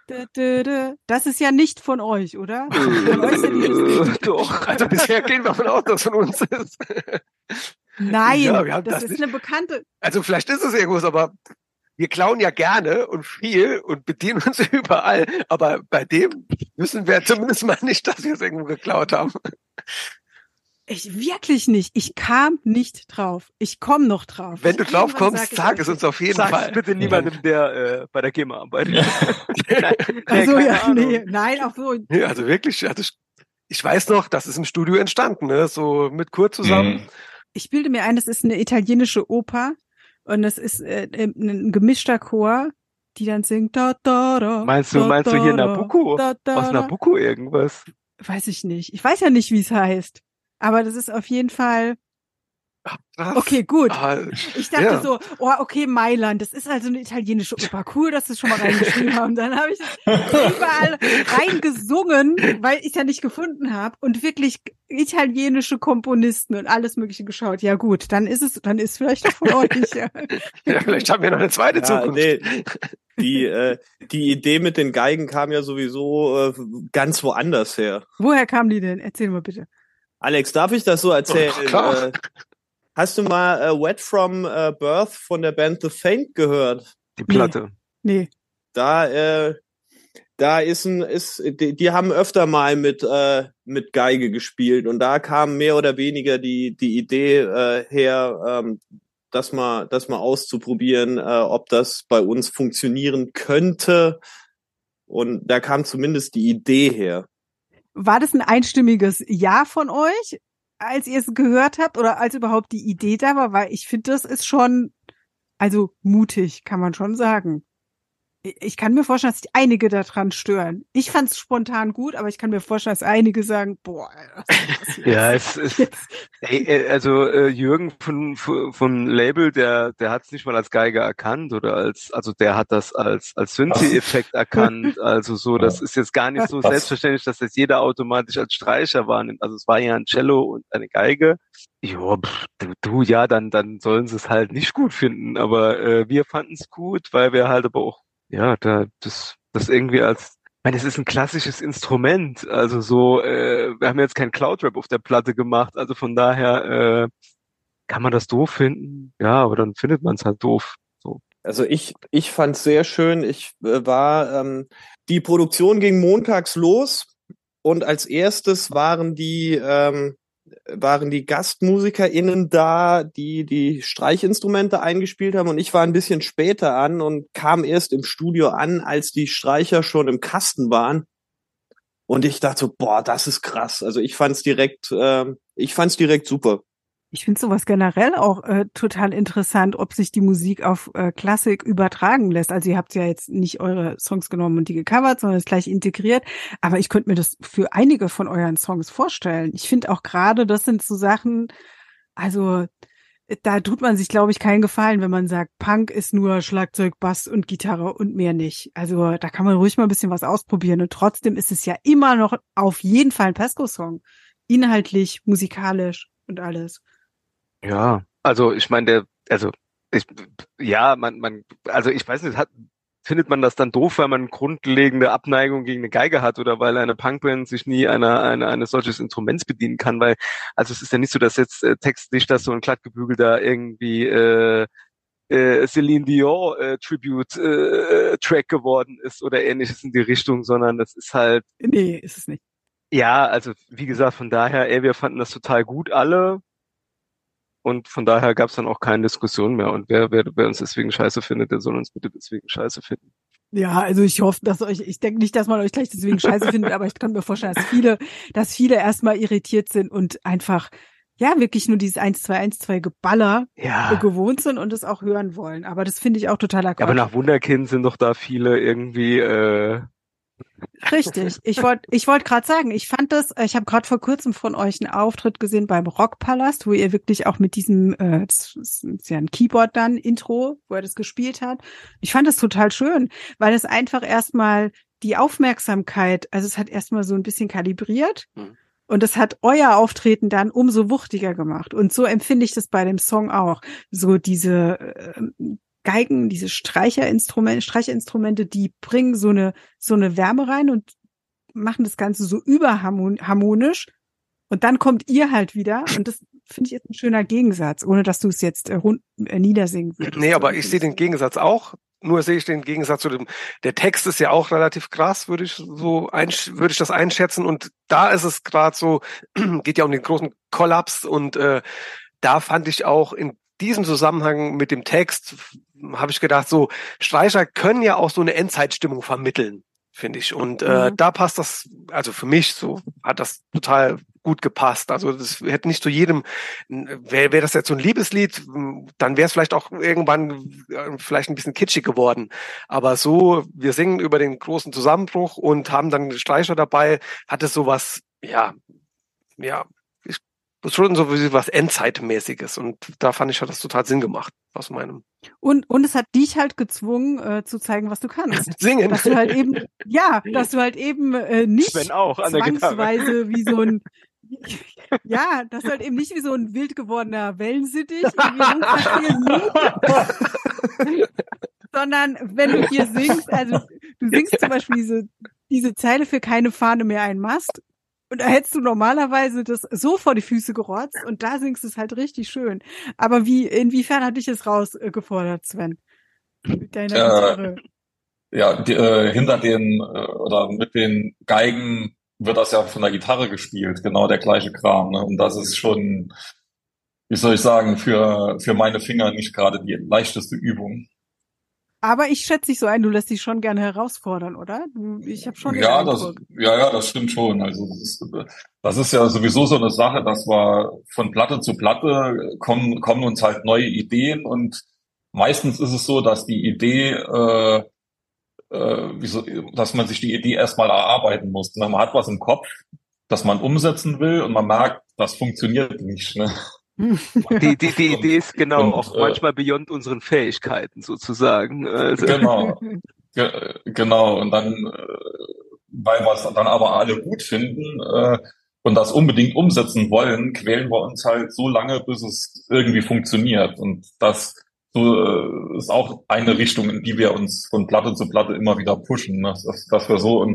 Das ist ja nicht von euch, oder? Von euch ist ja dieses Doch, also bisher gehen wir davon aus, dass von uns ist. Nein, Ja, wir haben das das ist nicht. eine bekannte. Also vielleicht ist es irgendwas, aber wir klauen ja gerne und viel und bedienen uns überall. Aber bei dem wissen wir zumindest mal nicht, dass wir es irgendwo geklaut haben. Ich wirklich nicht. Ich kam nicht drauf. Ich komme noch drauf. Wenn du drauf Irgendwann kommst, sag es uns auf jeden Sag Fall. es bitte niemandem, der bei der GEMA arbeitet. Also keine ja, Ahnung. nee, nein, auch so. Nee, also wirklich, also ich weiß noch, das ist im Studio entstanden, ne? So mit Kurt zusammen. Ich bilde mir ein, das ist eine italienische Oper und das ist ein gemischter Chor, die dann singt da da da. Meinst du hier Nabucco? Da, da, Aus da. Nabucco irgendwas? Weiß ich nicht. Ich weiß ja nicht, wie es heißt. Aber das ist auf jeden Fall. Krass. Okay, gut. Aber, Ich dachte ja. so, oh, okay, Mailand, das ist also eine italienische Oper. Cool, dass sie es schon mal reingeschrieben haben. Dann habe ich es überall reingesungen, weil ich es ja nicht gefunden habe und wirklich italienische Komponisten und alles Mögliche geschaut. Ja gut, dann ist vielleicht von euch. Ja. Ja, vielleicht haben wir noch eine zweite Zukunft. Nee, die Idee mit den Geigen kam ja sowieso ganz woanders her. Woher kamen die denn? Erzähl mal bitte. Alex, darf ich das so erzählen? Klar. Hast du mal Wet from Birth von der Band The Faint gehört? Die Platte. Nee. Da die haben öfter mal mit Geige gespielt und da kam mehr oder weniger die Idee her, das mal auszuprobieren, ob das bei uns funktionieren könnte. Und da kam zumindest die Idee her. War das ein einstimmiges Ja von euch, als ihr es gehört habt oder als überhaupt die Idee da war? Weil ich finde, das ist schon, also mutig, kann man schon sagen. Ich kann mir vorstellen, dass sich einige daran stören. Ich fand es spontan gut, aber ich kann mir vorstellen, dass einige sagen, boah, was Ja, es ist, also Jürgen von Label, der hat es nicht mal als Geige erkannt oder also der hat das als Synthi-Effekt erkannt. Also so, das ist jetzt gar nicht so selbstverständlich, dass das jeder automatisch als Streicher wahrnimmt. Also es war ja ein Cello und eine Geige. Ja, ja, dann sollen sie es halt nicht gut finden. Aber wir fanden es gut, weil wir halt aber auch ja, das irgendwie als, ich meine, es ist ein klassisches Instrument, also so, wir haben jetzt kein Cloud-Rap auf der Platte gemacht, also von daher kann man das doof finden, ja, aber dann findet man es halt doof. So. Also ich fand's sehr schön. Die Produktion ging montags los und als erstes waren die GastmusikerInnen da, die Streichinstrumente eingespielt haben und ich war ein bisschen später an und kam erst im Studio an, als die Streicher schon im Kasten waren. Und ich dachte so, boah, das ist krass. Also ich fand's direkt super. Ich finde sowas generell auch total interessant, ob sich die Musik auf Klassik übertragen lässt. Also ihr habt ja jetzt nicht eure Songs genommen und die gecovert, sondern es gleich integriert. Aber ich könnte mir das für einige von euren Songs vorstellen. Ich finde auch gerade, das sind so Sachen, also da tut man sich, glaube ich, keinen Gefallen, wenn man sagt, Punk ist nur Schlagzeug, Bass und Gitarre und mehr nicht. Also da kann man ruhig mal ein bisschen was ausprobieren. Und trotzdem ist es ja immer noch auf jeden Fall ein Pesco-Song. Inhaltlich, musikalisch und alles. Ja, also ich meine, also ich weiß nicht, findet man das dann doof, weil man eine grundlegende Abneigung gegen eine Geige hat oder weil eine Punkband sich nie eines solches Instruments bedienen kann, weil, also es ist ja nicht so, dass jetzt textlich das so ein glattgebügelter irgendwie Celine Dion Tribute Track geworden ist oder ähnliches in die Richtung, sondern das ist halt. Nee, ist es nicht. Ja, also wie gesagt, von daher, wir fanden das total gut alle. Und von daher gab es dann auch keine Diskussion mehr. Und wer uns deswegen scheiße findet, der soll uns bitte deswegen scheiße finden. Ja, also ich hoffe, ich denke nicht, dass man euch gleich deswegen scheiße findet, aber ich kann mir vorstellen, dass viele erstmal irritiert sind und einfach, ja, wirklich nur dieses 1-2-1-2 Geballer gewohnt sind und es auch hören wollen. Aber das finde ich auch totaler Quatsch. Aber nach Wunderkind sind doch da viele irgendwie, Richtig. Ich wollte gerade sagen, ich habe gerade vor kurzem von euch einen Auftritt gesehen beim Rockpalast, wo ihr wirklich auch mit diesem, das ist ja ein Keyboard dann, Intro, wo er das gespielt hat. Ich fand das total schön, weil es einfach erstmal die Aufmerksamkeit, also es hat erstmal so ein bisschen kalibriert und es hat euer Auftreten dann umso wuchtiger gemacht. Und so empfinde ich das bei dem Song auch. So diese Geigen, diese Streicherinstrumente, die bringen so eine Wärme rein und machen das Ganze so überharmonisch. Und dann kommt ihr halt wieder. Und das finde ich jetzt ein schöner Gegensatz, ohne dass du es jetzt niedersingen würdest. Nee, aber ich sehe den Gegensatz auch. Nur sehe ich den Gegensatz zu der Text ist ja auch relativ krass, würde ich das einschätzen. Und da ist es gerade so, geht ja um den großen Kollaps. Und da fand ich auch in diesem Zusammenhang mit dem Text, habe ich gedacht, so Streicher können ja auch so eine Endzeitstimmung vermitteln, finde ich. Und da passt das, also für mich so, hat das total gut gepasst. Also das hätte nicht zu jedem, wäre das jetzt so ein Liebeslied, dann wäre es vielleicht auch irgendwann vielleicht ein bisschen kitschig geworden. Aber so, wir singen über den großen Zusammenbruch und haben dann Streicher dabei, hat es sowas, schon so was Endzeitmäßiges. Und da fand ich, hat das total Sinn gemacht aus meinem. Und es hat dich halt gezwungen, zu zeigen, was du kannst. Singen. Dass du halt eben, nicht Sven auch an der zwangsweise wie so ein, dass du halt eben nicht wie so ein wild gewordener Wellensittich sondern wenn du hier singst, also du singst zum Beispiel diese Zeile für keine Fahne mehr ein Mast. Und da hättest du normalerweise das so vor die Füße gerotzt und da singst du es halt richtig schön. Aber inwiefern hat dich es rausgefordert, Sven? Mit deiner Gitarre. Hinter oder mit den Geigen wird das ja von der Gitarre gespielt, genau der gleiche Kram, ne? Und das ist schon, wie soll ich sagen, für meine Finger nicht gerade die leichteste Übung. Aber ich schätze dich so ein, du lässt dich schon gerne herausfordern, oder? Ich habe schon das stimmt schon. Also das ist ja sowieso so eine Sache, dass wir von Platte zu Platte kommen uns halt neue Ideen und meistens ist es so, dass die Idee dass man sich die Idee erstmal erarbeiten muss. Man hat was im Kopf, das man umsetzen will und man merkt, das funktioniert nicht. Ne? Die Idee ist auch manchmal beyond unseren Fähigkeiten sozusagen. Also. Genau. Und dann, weil wir es dann aber alle gut finden und das unbedingt umsetzen wollen, quälen wir uns halt so lange, bis es irgendwie funktioniert. Und das ist auch eine Richtung, in die wir uns von Platte zu Platte immer wieder pushen, ne? Dass wir so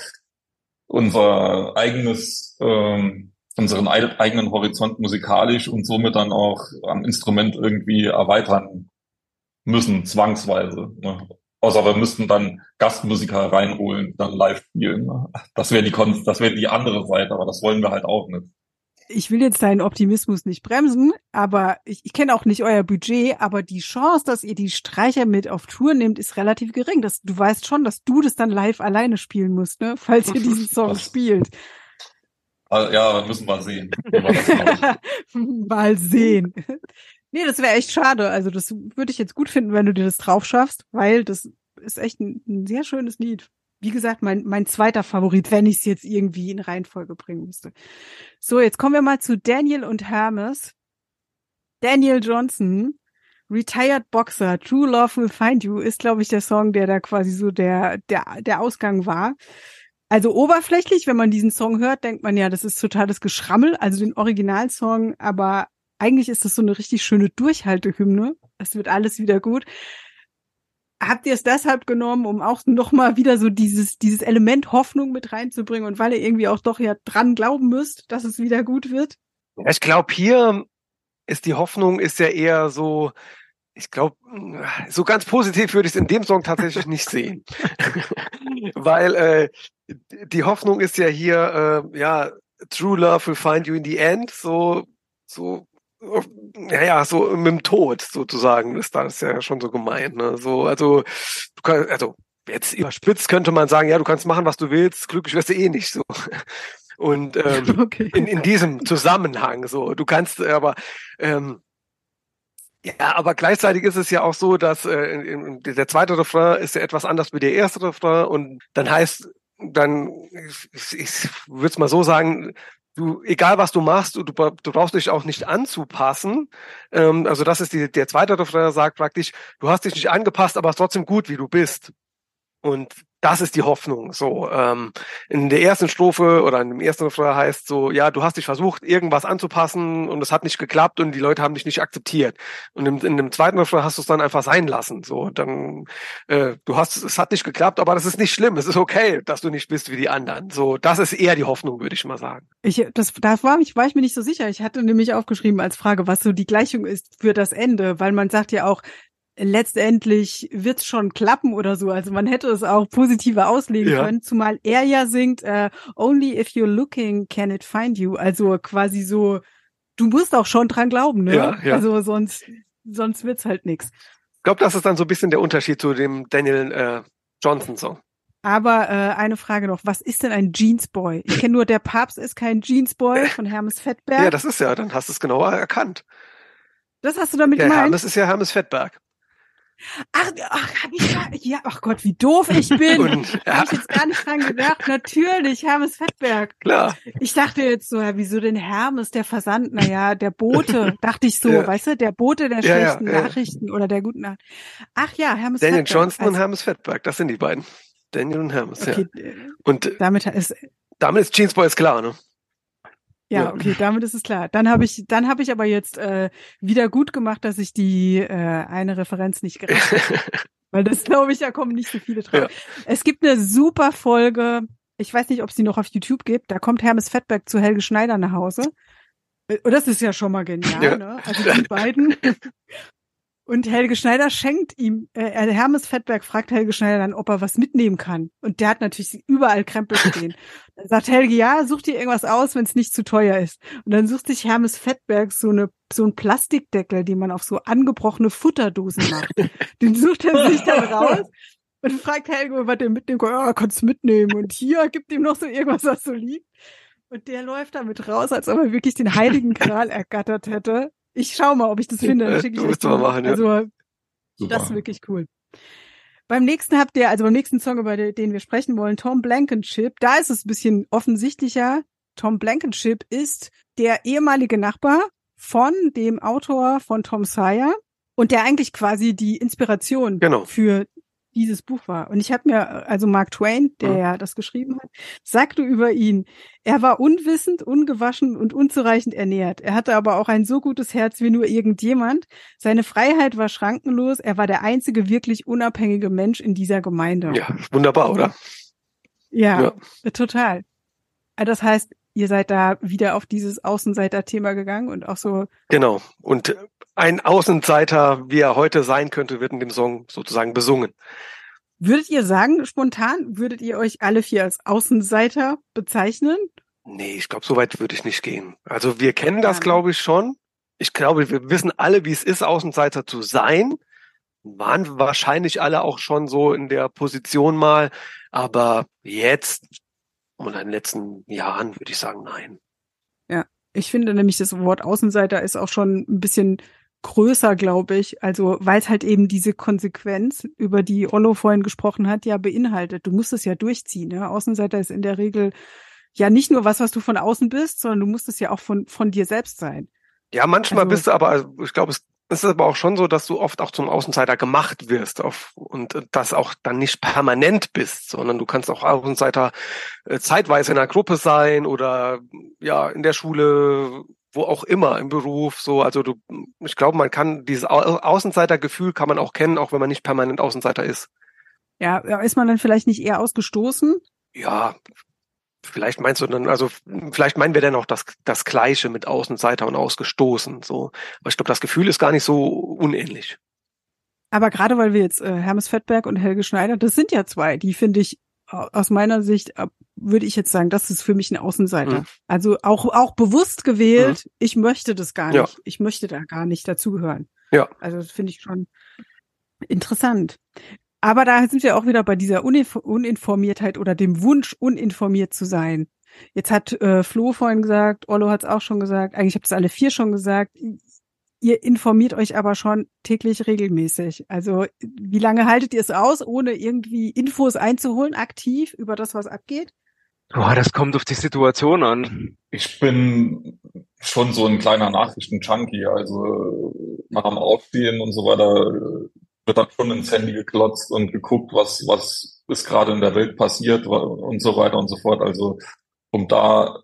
unser eigenes unseren eigenen Horizont musikalisch und somit dann auch am Instrument irgendwie erweitern müssen, zwangsweise. Ne? Außer wir müssten dann Gastmusiker reinholen, die dann live spielen. Ne? Das wäre die andere Seite, aber das wollen wir halt auch nicht. Ich will jetzt deinen Optimismus nicht bremsen, aber ich kenne auch nicht euer Budget, aber die Chance, dass ihr die Streicher mit auf Tour nehmt, ist relativ gering. Du weißt schon, dass du das dann live alleine spielen musst, ne? Falls ihr diesen Song spielt. Ja, müssen wir sehen. Mal sehen. Nee, das wäre echt schade. Also das würde ich jetzt gut finden, wenn du dir das drauf schaffst, weil das ist echt ein sehr schönes Lied. Wie gesagt, mein zweiter Favorit, wenn ich es jetzt irgendwie in Reihenfolge bringen müsste. So, jetzt kommen wir mal zu Daniel und Hermes. Daniel Johnston, Retired Boxer, True Love Will Find You, ist, glaube ich, der Song, der da quasi so der Ausgang war. Also oberflächlich, wenn man diesen Song hört, denkt man ja, das ist totales Geschrammel, also den Originalsong, aber eigentlich ist das so eine richtig schöne Durchhaltehymne. Es wird alles wieder gut. Habt ihr es deshalb genommen, um auch nochmal wieder so dieses Element Hoffnung mit reinzubringen und weil ihr irgendwie auch doch ja dran glauben müsst, dass es wieder gut wird? Ja, ich glaube, hier ist die Hoffnung ist ja eher so, ich glaube, so ganz positiv würde ich es in dem Song tatsächlich nicht sehen. Weil die Hoffnung ist ja hier, True Love will find you in the end, so mit dem Tod sozusagen, ist das ja schon so gemeint, ne? So, also jetzt überspitzt könnte man sagen, ja, du kannst machen, was du willst, glücklich wirst du eh nicht so. Und okay. in diesem Zusammenhang so, du kannst aber aber gleichzeitig ist es ja auch so, dass der zweite Refrain ist ja etwas anders wie der erste Refrain und dann heißt, ich würde es mal so sagen, egal was du machst, du brauchst dich auch nicht anzupassen. Also das ist der zweite Refrain sagt praktisch, du hast dich nicht angepasst, aber es ist trotzdem gut, wie du bist. Und das ist die Hoffnung. So, in der ersten Strophe oder in dem ersten Refrain heißt so, ja, du hast dich versucht, irgendwas anzupassen und es hat nicht geklappt und die Leute haben dich nicht akzeptiert. Und in dem zweiten Refrain hast du es dann einfach sein lassen. So, dann, es hat nicht geklappt, aber das ist nicht schlimm. Es ist okay, dass du nicht bist wie die anderen. So, das ist eher die Hoffnung, würde ich mal sagen. Da war ich mir nicht so sicher. Ich hatte nämlich aufgeschrieben als Frage, was so die Gleichung ist für das Ende, weil man sagt ja auch, letztendlich wird's schon klappen oder so. Also man hätte es auch positiver auslegen können, zumal er ja singt, only if you're looking can it find you. Also quasi so, du musst auch schon dran glauben, ne? Ja. Also sonst wird's halt nix. Ich glaube, das ist dann so ein bisschen der Unterschied zu dem Daniel Johnston-Song. Aber eine Frage noch, was ist denn ein Jeansboy? Ich kenne nur, der Papst ist kein Jeansboy von Hermes Fettberg. Ja, das ist ja, dann hast du es genauer erkannt. Das hast du damit Der gemeint? Hermes ist ja Hermes Fettberg. Ach Gott, wie doof ich bin. Und, Da habe ich jetzt gar nicht dran gedacht. Natürlich, Hermes Fettberg. Klar. Ich dachte jetzt so, ja, wieso denn Hermes, der Versand? Naja, der Bote, dachte ich so, weißt du, der Bote der schlechten Nachrichten oder der guten Nachrichten. Ach ja, Hermes Daniel Fettberg. Johnston und Hermes Fettberg, das sind die beiden. Daniel und Hermes, okay, ja. Und damit ist Jeansboy ist klar, ne? ja, okay, damit ist es klar. Dann habe ich aber jetzt wieder gut gemacht, dass ich die eine Referenz nicht gerechnet habe. Weil das, glaube ich, da kommen nicht so viele drauf. Ja. Es gibt eine super Folge, ich weiß nicht, ob es die noch auf YouTube gibt, da kommt Hermes Fettberg zu Helge Schneider nach Hause. Und das ist ja schon mal genial, ne? Also die beiden. Und Helge Schneider schenkt ihm, Hermes Fettberg fragt Helge Schneider dann, ob er was mitnehmen kann. Und der hat natürlich überall Krempel stehen. Dann sagt Helge, ja, such dir irgendwas aus, wenn es nicht zu teuer ist. Und dann sucht sich Hermes Fettberg so einen Plastikdeckel, den man auf so angebrochene Futterdosen macht. Den sucht er sich dann raus und fragt Helge, was der mitnehmen kann. Ja, kannst du mitnehmen. Und hier gibt ihm noch so irgendwas, was so liegt. Und der läuft damit raus, als ob er wirklich den Heiligen Gral ergattert hätte. Ich schau mal, ob ich das finde. Dann schicke ich euch mal machen, ja. Also, Super. Das ist wirklich cool. Beim nächsten Song, über den wir sprechen wollen, Tom Blankenship, da ist es ein bisschen offensichtlicher. Tom Blankenship ist der ehemalige Nachbar von dem Autor von Tom Sawyer und der eigentlich quasi die Inspiration für dieses Buch war. Und ich habe mir, also Mark Twain, der ja das geschrieben hat, sagte über ihn, er war unwissend, ungewaschen und unzureichend ernährt. Er hatte aber auch ein so gutes Herz wie nur irgendjemand. Seine Freiheit war schrankenlos. Er war der einzige wirklich unabhängige Mensch in dieser Gemeinde. Ja, wunderbar, oder? Ja, total. Das heißt, ihr seid da wieder auf dieses Außenseiter-Thema gegangen und auch so. Genau. Und ein Außenseiter, wie er heute sein könnte, wird in dem Song sozusagen besungen. Würdet ihr sagen, spontan, würdet ihr euch alle vier als Außenseiter bezeichnen? Nee, ich glaube, so weit würde ich nicht gehen. Also wir kennen das, glaube ich, schon. Ich glaube, wir wissen alle, wie es ist, Außenseiter zu sein. Waren wahrscheinlich alle auch schon so in der Position mal. Aber jetzt und in den letzten Jahren würde ich sagen, nein. Ja, ich finde nämlich, das Wort Außenseiter ist auch schon ein bisschen größer, glaube ich. Also, weil es halt eben diese Konsequenz, über die Ollo vorhin gesprochen hat, ja beinhaltet. Du musst es ja durchziehen. Ne? Außenseiter ist in der Regel ja nicht nur was du von außen bist, sondern du musst es ja auch von dir selbst sein. Ja, manchmal bist du aber, also ich glaube, es ist aber auch schon so, dass du oft auch zum Außenseiter gemacht wirst und das auch dann nicht permanent bist, sondern du kannst auch Außenseiter zeitweise in einer Gruppe sein oder ja in der Schule, wo auch immer, im Beruf, so. Also ich glaube, man kann dieses Außenseitergefühl kann man auch kennen, auch wenn man nicht permanent Außenseiter ist. Ja, ist man dann vielleicht nicht eher ausgestoßen? Ja, vielleicht meinst du dann, also vielleicht meinen wir dann auch das Gleiche mit Außenseiter und ausgestoßen, so. Aber ich glaube, das Gefühl ist gar nicht so unähnlich. Aber gerade weil wir jetzt Hermes Fettberg und Helge Schneider, das sind ja zwei, die finde ich aus meiner Sicht, würde ich jetzt sagen, das ist für mich ein Außenseiter. Mhm. Also auch bewusst gewählt, ich möchte das gar nicht. Ja. Ich möchte da gar nicht dazugehören. Ja. Also das finde ich schon interessant. Aber da sind wir auch wieder bei dieser Uninformiertheit oder dem Wunsch, uninformiert zu sein. Jetzt hat Flo vorhin gesagt, Ollo hat es auch schon gesagt, eigentlich habt ihr es alle vier schon gesagt, ihr informiert euch aber schon täglich regelmäßig. Also wie lange haltet ihr es aus, ohne irgendwie Infos einzuholen, aktiv über das, was abgeht? Oh, das kommt auf die Situation an. Ich bin schon so ein kleiner Nachrichten-Junkie. Also nach dem Aufstehen und so weiter wird dann schon ins Handy geklotzt und geguckt, was ist gerade in der Welt passiert und so weiter und so fort. Also um da,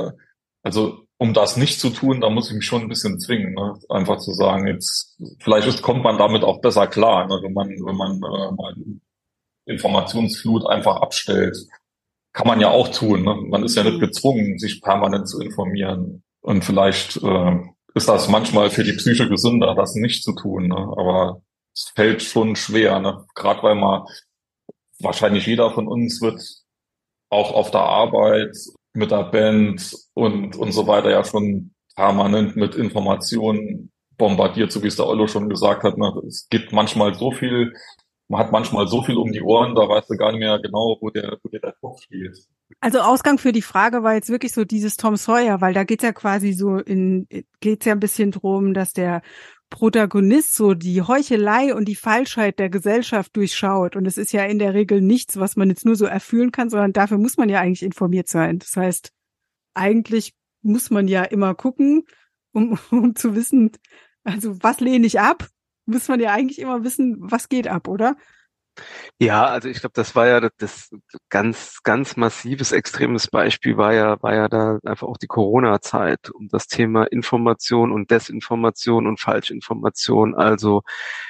um das nicht zu tun, da muss ich mich schon ein bisschen zwingen, ne? Einfach zu sagen, jetzt kommt man damit auch besser klar, ne? Wenn man mal die Informationsflut einfach abstellt. Kann man ja auch tun, ne? Man ist ja nicht gezwungen, sich permanent zu informieren. Und vielleicht ist das manchmal für die Psyche gesünder, das nicht zu tun, ne? Aber es fällt schon schwer, ne? Gerade weil wahrscheinlich jeder von uns wird auch auf der Arbeit mit der Band und so weiter ja schon permanent mit Informationen bombardiert, so wie es der Ollo schon gesagt hat, ne? Es gibt manchmal so viel, man hat manchmal so viel um die Ohren, da weißt du gar nicht mehr genau, wo der Kopf steht. Also Ausgang für die Frage war jetzt wirklich so dieses Tom Sawyer, weil da geht's ja quasi geht's ja ein bisschen drum, dass der Protagonist so die Heuchelei und die Falschheit der Gesellschaft durchschaut. Und es ist ja in der Regel nichts, was man jetzt nur so erfühlen kann, sondern dafür muss man ja eigentlich informiert sein. Das heißt, eigentlich muss man ja immer gucken, um zu wissen, also was lehne ich ab, muss man ja eigentlich immer wissen, was geht ab, oder? Ja, also ich glaube, das war ja das ganz, ganz massives, extremes Beispiel war ja da einfach auch die Corona-Zeit um das Thema Information und Desinformation und Falschinformation. Also,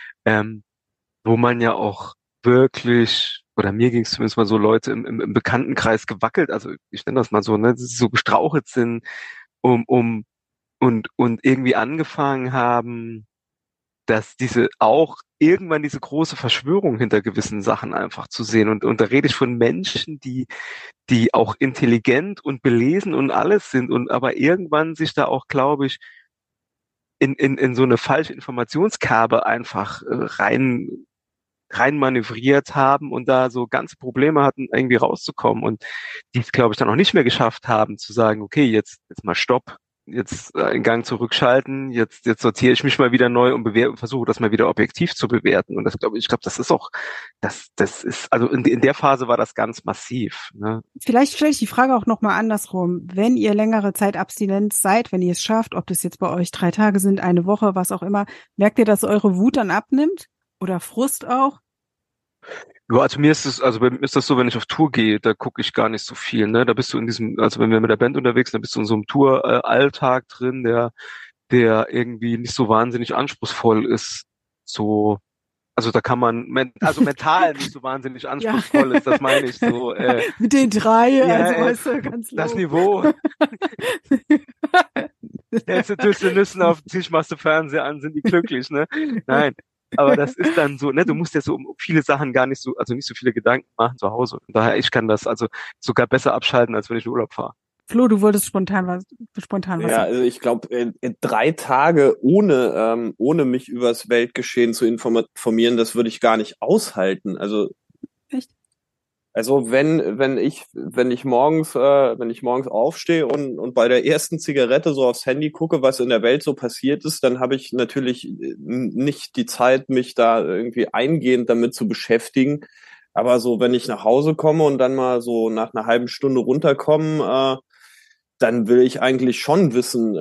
wo man ja auch wirklich, oder mir ging es zumindest mal so, Leute im Bekanntenkreis gewackelt, also ich nenne das mal so, ne, dass sie so gestrauchelt sind, und irgendwie angefangen haben, dass auch irgendwann diese große Verschwörung hinter gewissen Sachen einfach zu sehen. Und da rede ich von Menschen, die auch intelligent und belesen und alles sind und aber irgendwann sich da auch, glaube ich, in so eine falsche Informationskerbe einfach rein manövriert haben und da so ganze Probleme hatten, irgendwie rauszukommen und die es, glaube ich, dann auch nicht mehr geschafft haben, zu sagen, okay, jetzt mal Stopp, jetzt einen Gang zurückschalten, jetzt sortiere ich mich mal wieder neu und versuche das mal wieder objektiv zu bewerten. Und das ich glaube, das ist auch, das ist, also in der Phase war das ganz massiv, ne? Vielleicht stelle ich die Frage auch nochmal andersrum. Wenn ihr längere Zeit abstinent seid, wenn ihr es schafft, ob das jetzt bei euch 3 Tage sind, eine Woche, was auch immer, merkt ihr, dass eure Wut dann abnimmt? Oder Frust auch? Ja, also bei mir ist das so, wenn ich auf Tour gehe, da gucke ich gar nicht so viel, ne? Da bist du also wenn wir mit der Band unterwegs sind, dann bist du in so einem Tour-Alltag drin, der irgendwie nicht so wahnsinnig anspruchsvoll ist. So, also da kann man, mental nicht so wahnsinnig anspruchsvoll ist, das meine ich so. Mit den 3, ja, also weißt du, ganz low. Das Niveau. Stellst du Düsse Nüssen auf den Tisch, machst du Fernseher an, sind die glücklich, ne? Nein. Aber das ist dann so, ne, du musst ja so um viele Sachen gar nicht so, also nicht so viele Gedanken machen zu Hause. Und daher, ich kann das also sogar besser abschalten, als wenn ich in Urlaub fahre. Flo, du wolltest spontan was Ja, also ich glaube, 3 Tage ohne mich übers Weltgeschehen zu informieren, das würde ich gar nicht aushalten. Also echt? Also wenn ich morgens aufstehe und bei der ersten Zigarette so aufs Handy gucke, was in der Welt so passiert ist, dann habe ich natürlich nicht die Zeit, mich da irgendwie eingehend damit zu beschäftigen. Aber so, wenn ich nach Hause komme und dann mal so nach einer halben Stunde runterkommen, dann will ich eigentlich schon wissen,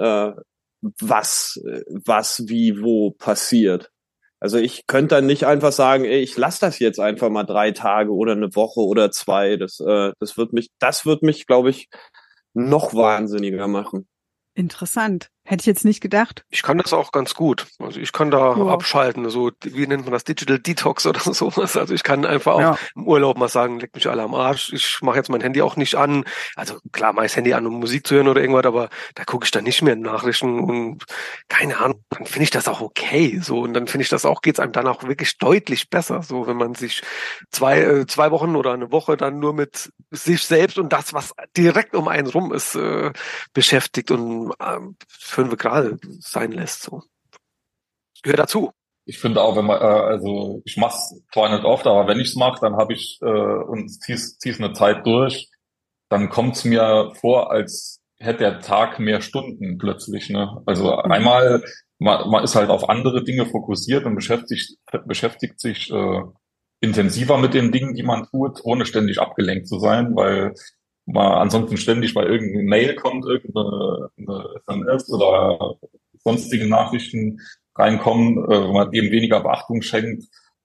was wie wo passiert. Also ich könnte dann nicht einfach sagen, ey, ich lasse das jetzt einfach mal 3 Tage oder eine Woche oder 2. Das wird mich, glaube ich, noch wahnsinniger machen. Interessant. Hätte ich jetzt nicht gedacht. Ich kann das auch ganz gut. Also ich kann da abschalten, so, wie nennt man das, Digital Detox oder sowas. Also ich kann einfach auch im Urlaub mal sagen, leck mich alle am Arsch. Ich mache jetzt mein Handy auch nicht an. Also klar, mache ich das Handy an, um Musik zu hören oder irgendwas, aber da gucke ich dann nicht mehr in Nachrichten und keine Ahnung, dann finde ich das auch okay. So, und dann finde ich das auch, geht's einem dann auch wirklich deutlich besser. So, wenn man sich 2 Wochen oder eine Woche dann nur mit sich selbst und das, was direkt um einen rum ist, beschäftigt und 5 Grad sein lässt. So. Das gehört dazu. Ich finde auch, wenn man, also ich mach's zwar nicht oft, aber wenn ich's mache, dann habe ich und zieh's eine Zeit durch, dann kommt's mir vor, als hätte der Tag mehr Stunden plötzlich. Ne? Also einmal, man ist halt auf andere Dinge fokussiert und beschäftigt sich intensiver mit den Dingen, die man tut, ohne ständig abgelenkt zu sein, weil man ansonsten ständig bei irgendeine Mail kommt, irgendeine SMS oder sonstige Nachrichten reinkommen, wo man dem weniger Beachtung schenkt.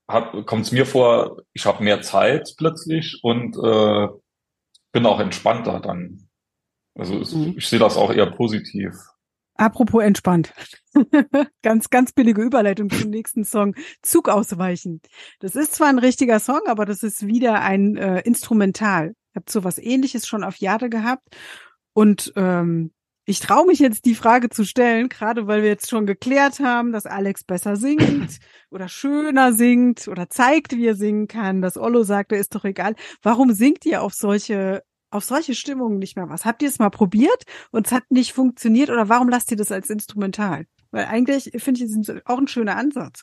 kommt es mir vor, ich habe mehr Zeit plötzlich und bin auch entspannter dann. Also ich sehe das auch eher positiv. Apropos entspannt. Ganz, ganz billige Überleitung zum nächsten Song. Zug ausweichen. Das ist zwar ein richtiger Song, aber das ist wieder ein Instrumental. Ich habe so was Ähnliches schon auf Jade gehabt. Und ich traue mich jetzt die Frage zu stellen, gerade weil wir jetzt schon geklärt haben, dass Alex besser singt oder schöner singt oder zeigt, wie er singen kann. Dass Ollo sagte, ist doch egal. Warum singt ihr auf solche Stimmungen nicht mehr was? Habt ihr es mal probiert und es hat nicht funktioniert oder warum lasst ihr das als Instrumental? Weil eigentlich finde ich, es ist auch ein schöner Ansatz.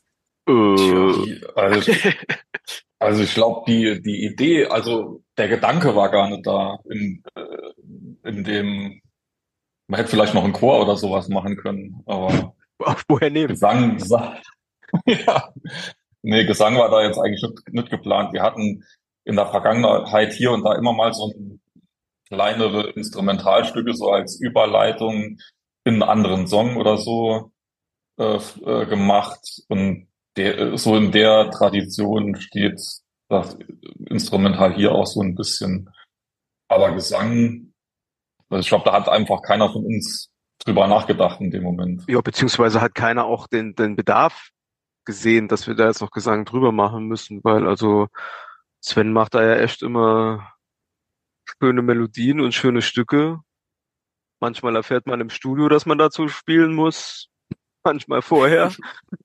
Also ich glaube, die Idee, also der Gedanke war gar nicht da, in dem, man hätte vielleicht noch einen Chor oder sowas machen können, aber Woher nehmen? Gesang, ja, nee, Gesang war da jetzt eigentlich nicht geplant. Wir hatten in der Vergangenheit hier und da immer mal so kleinere Instrumentalstücke so als Überleitung in einen anderen Song oder so gemacht und so in der Tradition steht das Instrumental hier auch so ein bisschen. Aber Gesang, also ich glaube, da hat einfach keiner von uns drüber nachgedacht in dem Moment. Ja, beziehungsweise hat keiner auch den Bedarf gesehen, dass wir da jetzt noch Gesang drüber machen müssen, weil also Sven macht da ja echt immer schöne Melodien und schöne Stücke. Manchmal erfährt man im Studio, dass man dazu spielen muss. Manchmal vorher.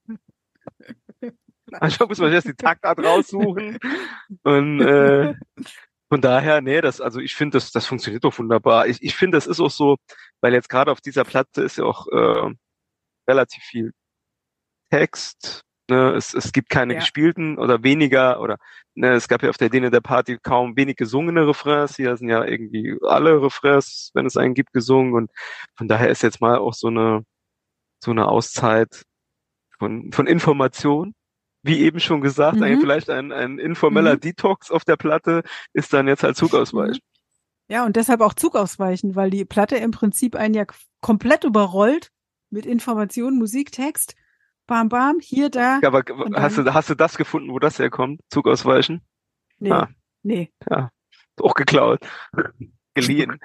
Manchmal muss man erst die Taktart raussuchen. Und von daher, nee, also ich finde, das funktioniert doch wunderbar. Ich finde, das ist auch so, weil jetzt gerade auf dieser Platte ist ja auch relativ viel Text. Ne? Es gibt keine gespielten oder weniger oder ne, es gab ja auf der Däne der Party kaum wenig gesungene Refrains. Hier sind ja irgendwie alle Refrains, wenn es einen gibt, gesungen. Und von daher ist jetzt mal auch so eine Auszeit von Information. Wie eben schon gesagt, vielleicht ein informeller Detox auf der Platte ist dann jetzt halt Zug ausweichen. Ja, und deshalb auch Zug ausweichen, weil die Platte im Prinzip einen ja komplett überrollt mit Informationen, Musik, Text. Bam, bam, hier, da. Ja, aber hast du das gefunden, wo das herkommt? Zug ausweichen? Nee. Nee. Ja, auch geklaut. Geliehen.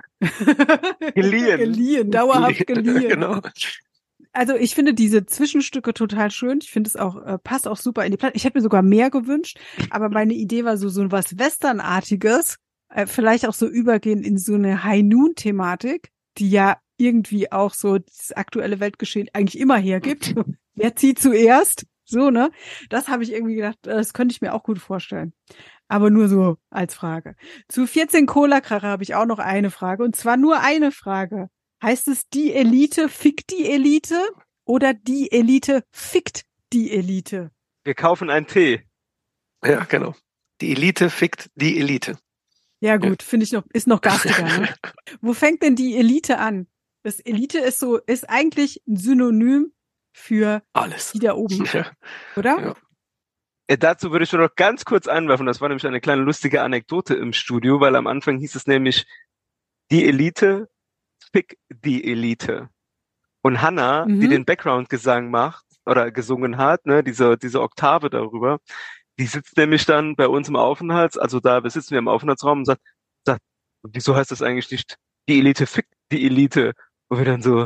Geliehen, dauerhaft geliehen. Genau. Also ich finde diese Zwischenstücke total schön. Ich finde es auch, passt auch super in die Platte. Ich hätte mir sogar mehr gewünscht, aber meine Idee war so was Westernartiges, vielleicht auch so übergehen in so eine High-Noon-Thematik, die ja irgendwie auch so das aktuelle Weltgeschehen eigentlich immer hergibt. Wer zieht zuerst? So, ne? Das habe ich irgendwie gedacht, das könnte ich mir auch gut vorstellen. Aber nur so als Frage. Zu 14 Cola-Kracher habe ich auch noch eine Frage, und zwar nur eine Frage. Heißt es, die Elite fickt die Elite oder die Elite fickt die Elite? Wir kaufen einen Tee. Ja, genau. Die Elite fickt die Elite. Ja gut, finde ich ist noch garstiger. Ne? Wo fängt denn die Elite an? Das Elite ist eigentlich ein Synonym für alles. Die da oben, oder? Ja. Dazu würde ich schon noch ganz kurz einwerfen, das war nämlich eine kleine lustige Anekdote im Studio, weil am Anfang hieß es nämlich, die Elite fick die Elite. Und Hannah, die den Background-Gesang macht oder gesungen hat, ne, diese Oktave darüber, die sitzt nämlich dann bei uns im Aufenthalts, also wir sitzen im Aufenthaltsraum und sagt, wieso heißt das eigentlich nicht, die Elite fickt die Elite? Wo wir dann so,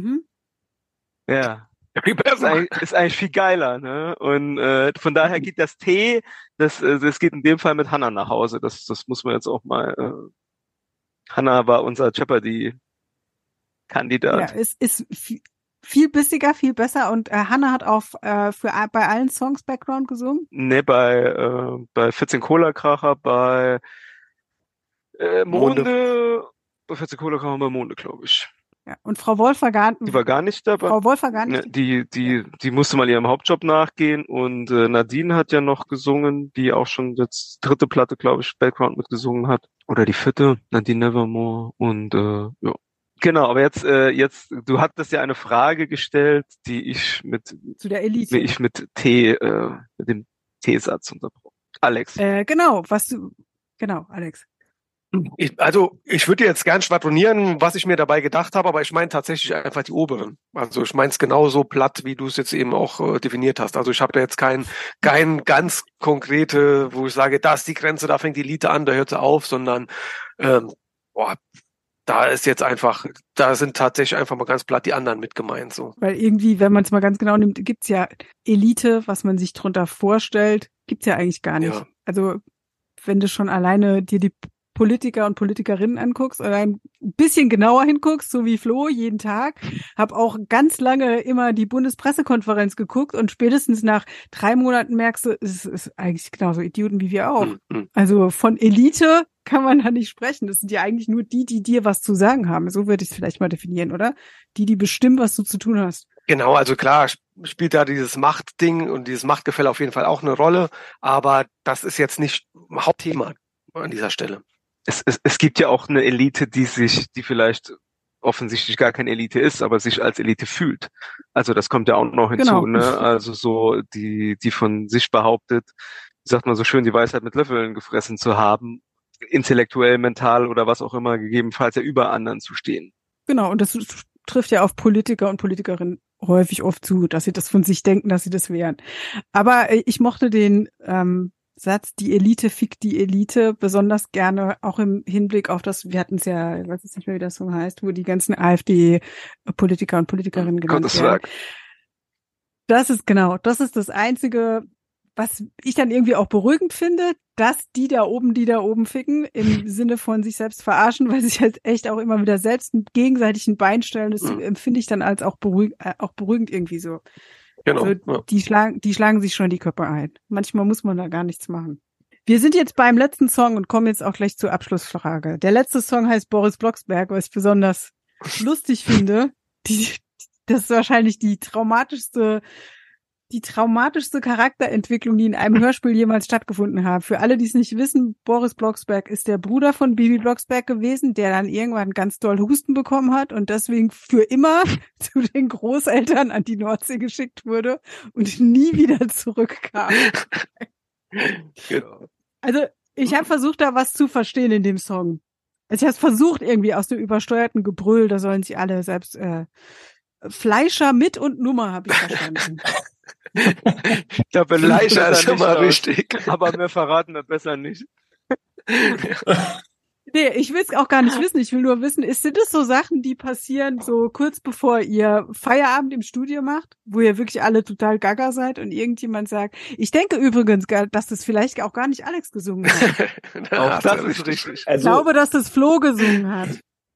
ja, ist eigentlich viel geiler, ne? Und von daher geht das T, das geht in dem Fall mit Hannah nach Hause. Das muss man jetzt auch mal. Hannah war unser Jeopardy-Kandidat. Ja, ist viel bissiger, viel besser. Und Hannah hat auch bei allen Songs Background gesungen? Ne, bei 14 Cola-Kracher, bei Monde. Bei 14 Cola-Kracher bei Monde, glaube ich. Ja, und Frau Wolf war gar nicht dabei. Frau Wolf war gar nicht. Die musste mal ihrem Hauptjob nachgehen, und Nadine hat ja noch gesungen, die auch schon jetzt 3. Platte, glaube ich, Background mitgesungen hat. Oder die 4. Nadine Nevermore. Und ja. Genau, aber jetzt, du hattest ja eine Frage gestellt, die ich mit mit dem T-Satz unterbrochen. Alex. Genau, Alex. Ich würde jetzt gern schwadronieren, was ich mir dabei gedacht habe, aber ich meine tatsächlich einfach die oberen. Also ich meine es genauso platt, wie du es jetzt eben auch definiert hast. Also ich habe da jetzt kein ganz konkrete, wo ich sage, da ist die Grenze, da fängt die Elite an, da hört sie auf, sondern boah, da ist jetzt einfach, da sind tatsächlich einfach mal ganz platt die anderen mit gemeint. So. Weil irgendwie, wenn man es mal ganz genau nimmt, gibt's ja Elite, was man sich drunter vorstellt, gibt's ja eigentlich gar nicht. Ja. Also wenn du schon alleine dir die Politiker und Politikerinnen anguckst oder ein bisschen genauer hinguckst, so wie Flo jeden Tag, habe auch ganz lange immer die Bundespressekonferenz geguckt und spätestens nach 3 Monaten merkst du, es ist eigentlich genauso Idioten wie wir auch. Mhm. Also von Elite kann man da nicht sprechen. Das sind ja eigentlich nur die dir was zu sagen haben. So würde ich es vielleicht mal definieren, oder? Die bestimmen, was du zu tun hast. Genau, also klar spielt da dieses Machtding und dieses Machtgefälle auf jeden Fall auch eine Rolle, aber das ist jetzt nicht Hauptthema an dieser Stelle. Es gibt ja auch eine Elite, die vielleicht offensichtlich gar keine Elite ist, aber sich als Elite fühlt. Also das kommt ja auch noch hinzu, Genau. ne? Also so, die von sich behauptet, wie sagt man so schön, die Weisheit mit Löffeln gefressen zu haben, intellektuell, mental oder was auch immer, gegebenenfalls ja über anderen zu stehen. Genau, und das trifft ja auf Politiker und Politikerinnen häufig oft zu, dass sie das von sich denken, dass sie das wären. Aber ich mochte den Satz, die Elite fickt die Elite, besonders gerne, auch im Hinblick auf das, wir hatten es ja, ich weiß jetzt nicht mehr, wie das so heißt, wo die ganzen AfD-Politiker und Politikerinnen genannt werden. Das ist das Einzige, was ich dann irgendwie auch beruhigend finde, dass die da oben ficken, im Sinne von sich selbst verarschen, weil sie sich halt echt auch immer wieder selbst gegenseitig ein Bein stellen. Das empfinde ich dann als auch beruhigend irgendwie so. Genau. Also, die schlagen sich schon die Köpfe ein. Manchmal muss man da gar nichts machen. Wir sind jetzt beim letzten Song und kommen jetzt auch gleich zur Abschlussfrage. Der letzte Song heißt Boris Blocksberg, was ich besonders lustig finde. Das ist wahrscheinlich die traumatischste Charakterentwicklung, die in einem Hörspiel jemals stattgefunden hat. Für alle, die es nicht wissen, Boris Blocksberg ist der Bruder von Bibi Blocksberg gewesen, der dann irgendwann ganz doll Husten bekommen hat und deswegen für immer zu den Großeltern an die Nordsee geschickt wurde und nie wieder zurückkam. Genau. Also ich habe versucht, da was zu verstehen in dem Song. Also ich habe versucht, irgendwie aus dem übersteuerten Gebrüll, da sollen sich alle selbst Fleischer mit und Nummer habe ich verstanden. Ich glaube, Fleischer ist schon mal wichtig. Aber wir verraten das besser nicht. Nee, ich will es auch gar nicht wissen. Ich will nur wissen, sind das so Sachen, die passieren so kurz bevor ihr Feierabend im Studio macht, wo ihr wirklich alle total gaga seid und irgendjemand sagt, ich denke übrigens, dass das vielleicht auch gar nicht Alex gesungen hat. Auch das ist richtig. Ich glaube, dass das Flo gesungen hat.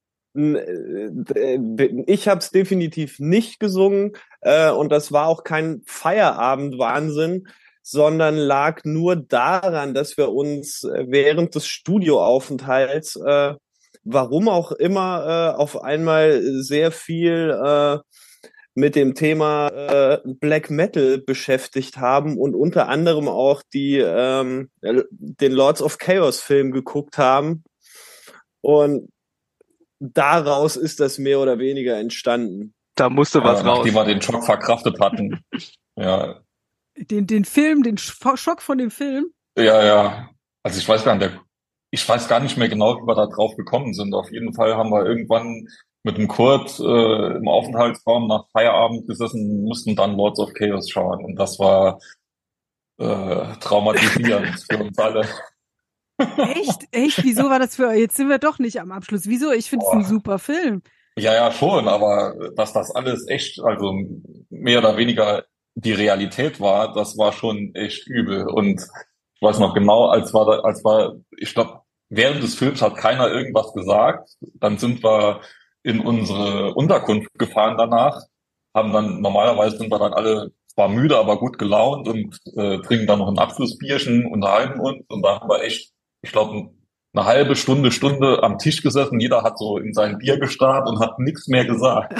Ich habe es definitiv nicht gesungen und das war auch kein Feierabend-Wahnsinn, sondern lag nur daran, dass wir uns während des Studioaufenthalts, warum auch immer, auf einmal sehr viel mit dem Thema Black Metal beschäftigt haben und unter anderem auch den Lords of Chaos Film geguckt haben und daraus ist das mehr oder weniger entstanden. Da musste was raus. Nachdem wir den Schock verkraftet hatten. Ja. Den Film, den Schock von dem Film? Ja. Also ich weiß gar nicht mehr genau, wie wir da drauf gekommen sind. Auf jeden Fall haben wir irgendwann mit dem Kurt im Aufenthaltsraum nach Feierabend gesessen, mussten dann Lords of Chaos schauen. Und das war traumatisierend für uns alle. Echt? Wieso war das für euch? Jetzt sind wir doch nicht am Abschluss. Wieso? Ich finde es ein super Film. Ja, schon, aber dass das alles echt, also mehr oder weniger die Realität war, das war schon echt übel. Und ich weiß noch genau, ich glaube, während des Films hat keiner irgendwas gesagt. Dann sind wir in unsere Unterkunft gefahren danach, normalerweise sind wir dann alle zwar müde, aber gut gelaunt und trinken dann noch ein Abschlussbierchen, unterhalten uns und da haben wir echt, ich glaube, eine halbe Stunde am Tisch gesessen. Jeder hat so in sein Bier gestarrt und hat nichts mehr gesagt.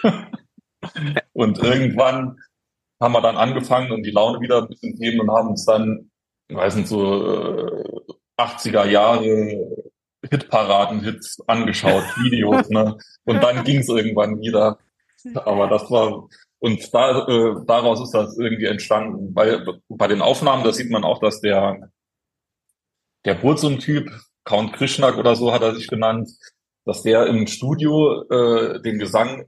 Und irgendwann haben wir dann angefangen und die Laune wieder ein bisschen heben und haben uns dann, ich weiß nicht, so 80er Jahre Hitparaden-Hits angeschaut, Videos, ne? Und dann ging es irgendwann wieder. Aber das war, und daraus ist das irgendwie entstanden. Weil bei den Aufnahmen, da sieht man auch, dass der Burzum-Typ Count Krishnak oder so hat er sich genannt, dass der im Studio den Gesang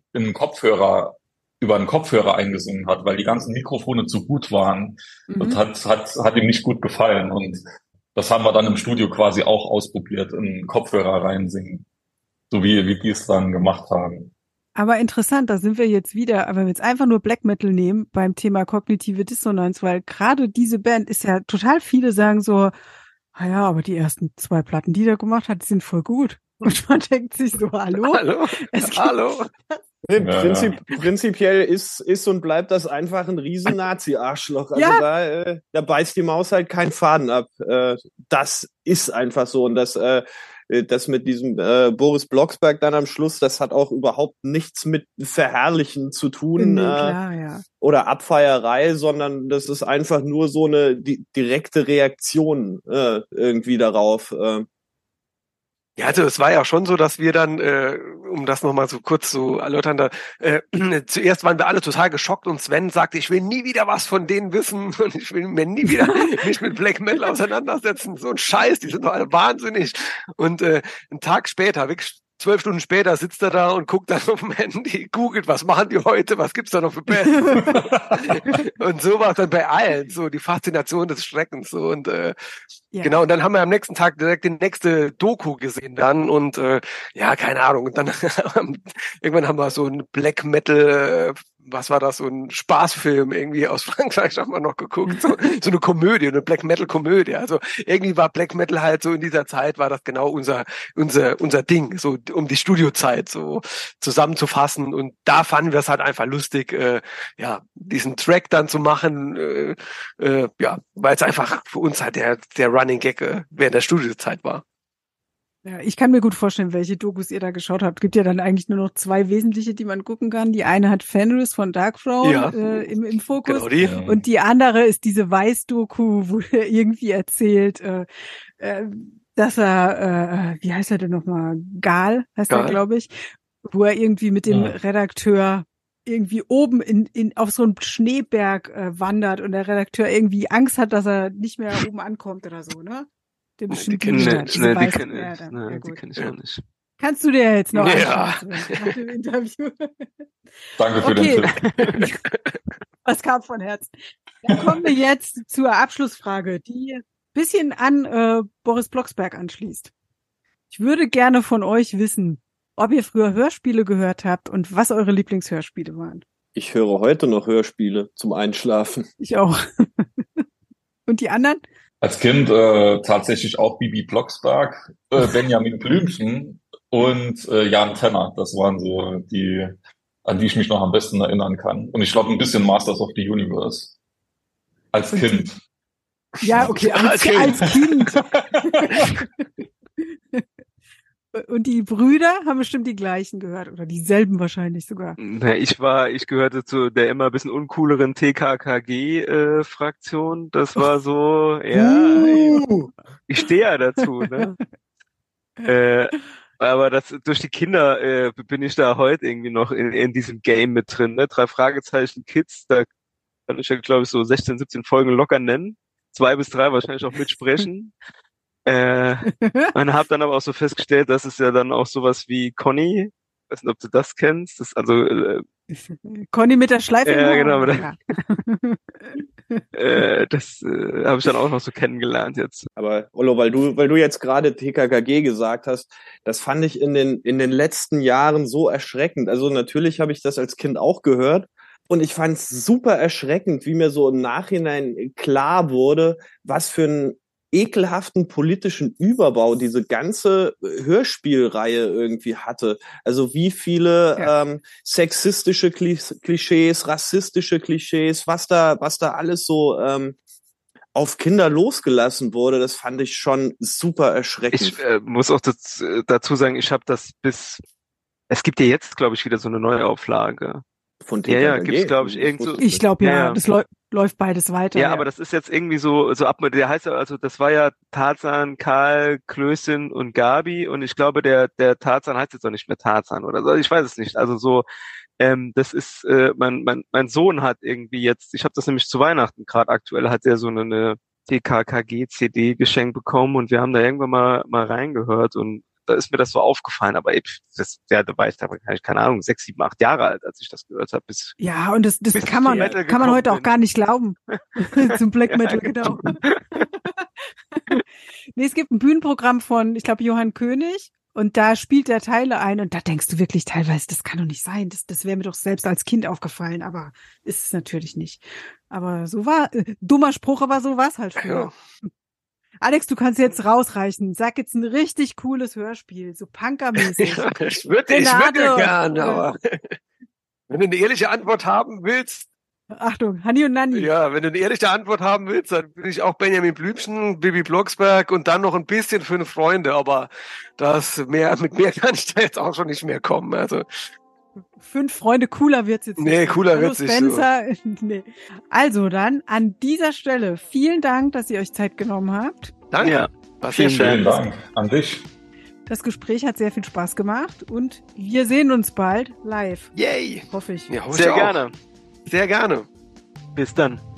über einen Kopfhörer eingesungen hat, weil die ganzen Mikrofone zu gut waren. Das hat ihm nicht gut gefallen. Und das haben wir dann im Studio quasi auch ausprobiert, in Kopfhörer reinsingen. So wie die es dann gemacht haben. Aber interessant, da sind wir jetzt wieder, wenn wir jetzt einfach nur Black Metal nehmen beim Thema kognitive Dissonanz, weil gerade diese Band ist ja total, viele sagen so, ja, aber die ersten 2 Platten, die der gemacht hat, die sind voll gut. Und man denkt sich so, hallo? Hallo? Prinzipiell ist und bleibt das einfach ein riesen Nazi-Arschloch. Also da beißt die Maus halt keinen Faden ab. Das ist einfach so. Und das mit diesem Boris Blocksberg dann am Schluss, das hat auch überhaupt nichts mit Verherrlichen zu tun oder Abfeierei, sondern das ist einfach nur so eine direkte Reaktion irgendwie darauf. Ja, also es war ja schon so, dass wir dann, um das nochmal so kurz zu erläutern, zuerst waren wir alle total geschockt und Sven sagte, ich will nie wieder was von denen wissen und ich will mir nie wieder mich mit Black Metal auseinandersetzen. So ein Scheiß, die sind doch alle wahnsinnig. Und einen Tag später, wirklich 12 Stunden später sitzt er da und guckt dann auf dem Handy, googelt, was machen die heute, was gibt's da noch für Bands? Und so war es dann bei allen, so die Faszination des Schreckens. So und genau, und dann haben wir am nächsten Tag direkt die nächste Doku gesehen dann und keine Ahnung. Und dann irgendwann haben wir so ein Black Metal, was war das, so ein Spaßfilm irgendwie aus Frankreich haben wir noch geguckt, so eine Komödie, eine Black Metal Komödie. Also irgendwie war Black Metal halt so in dieser Zeit, war das genau unser Ding, so um die Studiozeit so zusammenzufassen. Und da fanden wir es halt einfach lustig, diesen Track dann zu machen, weil es einfach für uns halt der Running Gag während der Studiozeit war. Ja, ich kann mir gut vorstellen, welche Dokus ihr da geschaut habt. Gibt ja dann eigentlich nur noch 2 wesentliche, die man gucken kann. Die eine hat Fenris von Darkthrone im Fokus. Genau die. Und die andere ist diese Weiß-Doku, wo er irgendwie erzählt, dass er, wie heißt er denn nochmal? Gal heißt er, glaube ich. Wo er irgendwie mit dem Redakteur irgendwie oben auf so einen Schneeberg wandert und der Redakteur irgendwie Angst hat, dass er nicht mehr oben ankommt oder so, ne? Die kenn ich auch nicht. Kannst du dir jetzt noch anschauen nach dem Interview? Danke für den Tipp. Was kam von Herzen? Dann kommen wir jetzt zur Abschlussfrage, die ein bisschen an Boris Blocksberg anschließt. Ich würde gerne von euch wissen, ob ihr früher Hörspiele gehört habt und was eure Lieblingshörspiele waren. Ich höre heute noch Hörspiele zum Einschlafen. Ich auch. Und die anderen? Als Kind tatsächlich auch Bibi Blocksberg, Benjamin Blümchen und Jan Tenner. Das waren so die, an die ich mich noch am besten erinnern kann. Und ich glaube ein bisschen Masters of the Universe. Als Kind. Ja, okay, als Kind. Und die Brüder haben bestimmt die gleichen gehört oder dieselben wahrscheinlich sogar. Ich gehörte zu der immer ein bisschen uncooleren TKKG-Fraktion. Das war so, ich stehe ja dazu, ne? Aber durch die Kinder bin ich da heute irgendwie noch in diesem Game mit drin, ne? 3 Fragezeichen Kids, da kann ich ja, glaube ich, so 16, 17 Folgen locker nennen. 2 bis 3 wahrscheinlich auch mitsprechen. Und habe dann aber auch so festgestellt, dass es ja dann auch sowas wie Conny, ich weiß nicht, ob du das kennst, das Conny mit der Schleife. Ja, genau. Das habe ich dann auch noch so kennengelernt jetzt. Aber Ollo, weil du jetzt gerade TKKG gesagt hast, das fand ich in den letzten Jahren so erschreckend. Also natürlich habe ich das als Kind auch gehört. Und ich fand es super erschreckend, wie mir so im Nachhinein klar wurde, was für ein ekelhaften politischen Überbau diese ganze Hörspielreihe irgendwie hatte. Also wie viele sexistische Klischees, rassistische Klischees, was da alles so auf Kinder losgelassen wurde, das fand ich schon super erschreckend. Ich muss auch dazu sagen, ich habe das es gibt ja jetzt, glaube ich, wieder so eine neue Auflage. Von TKKG? Ja, gibt's, glaube ich, irgendwo. Ich glaube, das läuft beides weiter. Ja, aber das ist jetzt irgendwie so der heißt ja, also das war ja Tarzan, Karl, Klößchen und Gabi und ich glaube, der Tarzan heißt jetzt auch nicht mehr Tarzan oder so, ich weiß es nicht. Also so, das ist, mein Sohn hat irgendwie jetzt, ich habe das nämlich zu Weihnachten gerade aktuell, hat er so eine TKKG-CD geschenkt bekommen und wir haben da irgendwann mal reingehört und da ist mir das so aufgefallen, aber da war ich keine Ahnung, 6, 7, 8 Jahre alt, als ich das gehört habe. Ja, und das kann man heute auch gar nicht glauben. Zum Black Metal, genau. Nee, es gibt ein Bühnenprogramm von, ich glaube, Johann König und da spielt er Teile ein und da denkst du wirklich teilweise, das kann doch nicht sein. Das wäre mir doch selbst als Kind aufgefallen, aber ist es natürlich nicht. Aber so dummer Spruch, aber so war's halt früher. Ja. Alex, du kannst jetzt rausreichen. Sag jetzt ein richtig cooles Hörspiel, so Punker-mäßig. Ja, ich würde gern, aber wenn du eine ehrliche Antwort haben willst. Achtung, Hanni und Nanni. Ja, wenn du eine ehrliche Antwort haben willst, dann bin ich auch Benjamin Blümchen, Bibi Blocksberg und dann noch ein bisschen 5 Freunde, aber mit mehr kann ich da jetzt auch schon nicht mehr kommen. Also 5 Freunde, cooler wird's jetzt nicht. Nee, cooler wird's nicht. Spencer. So. Nee. Also dann an dieser Stelle vielen Dank, dass ihr euch Zeit genommen habt. Danke. Ja, vielen Dank an dich. Das Gespräch hat sehr viel Spaß gemacht und wir sehen uns bald live. Yay! Hoffe ich. Ja, sehr gerne. Sehr gerne. Bis dann.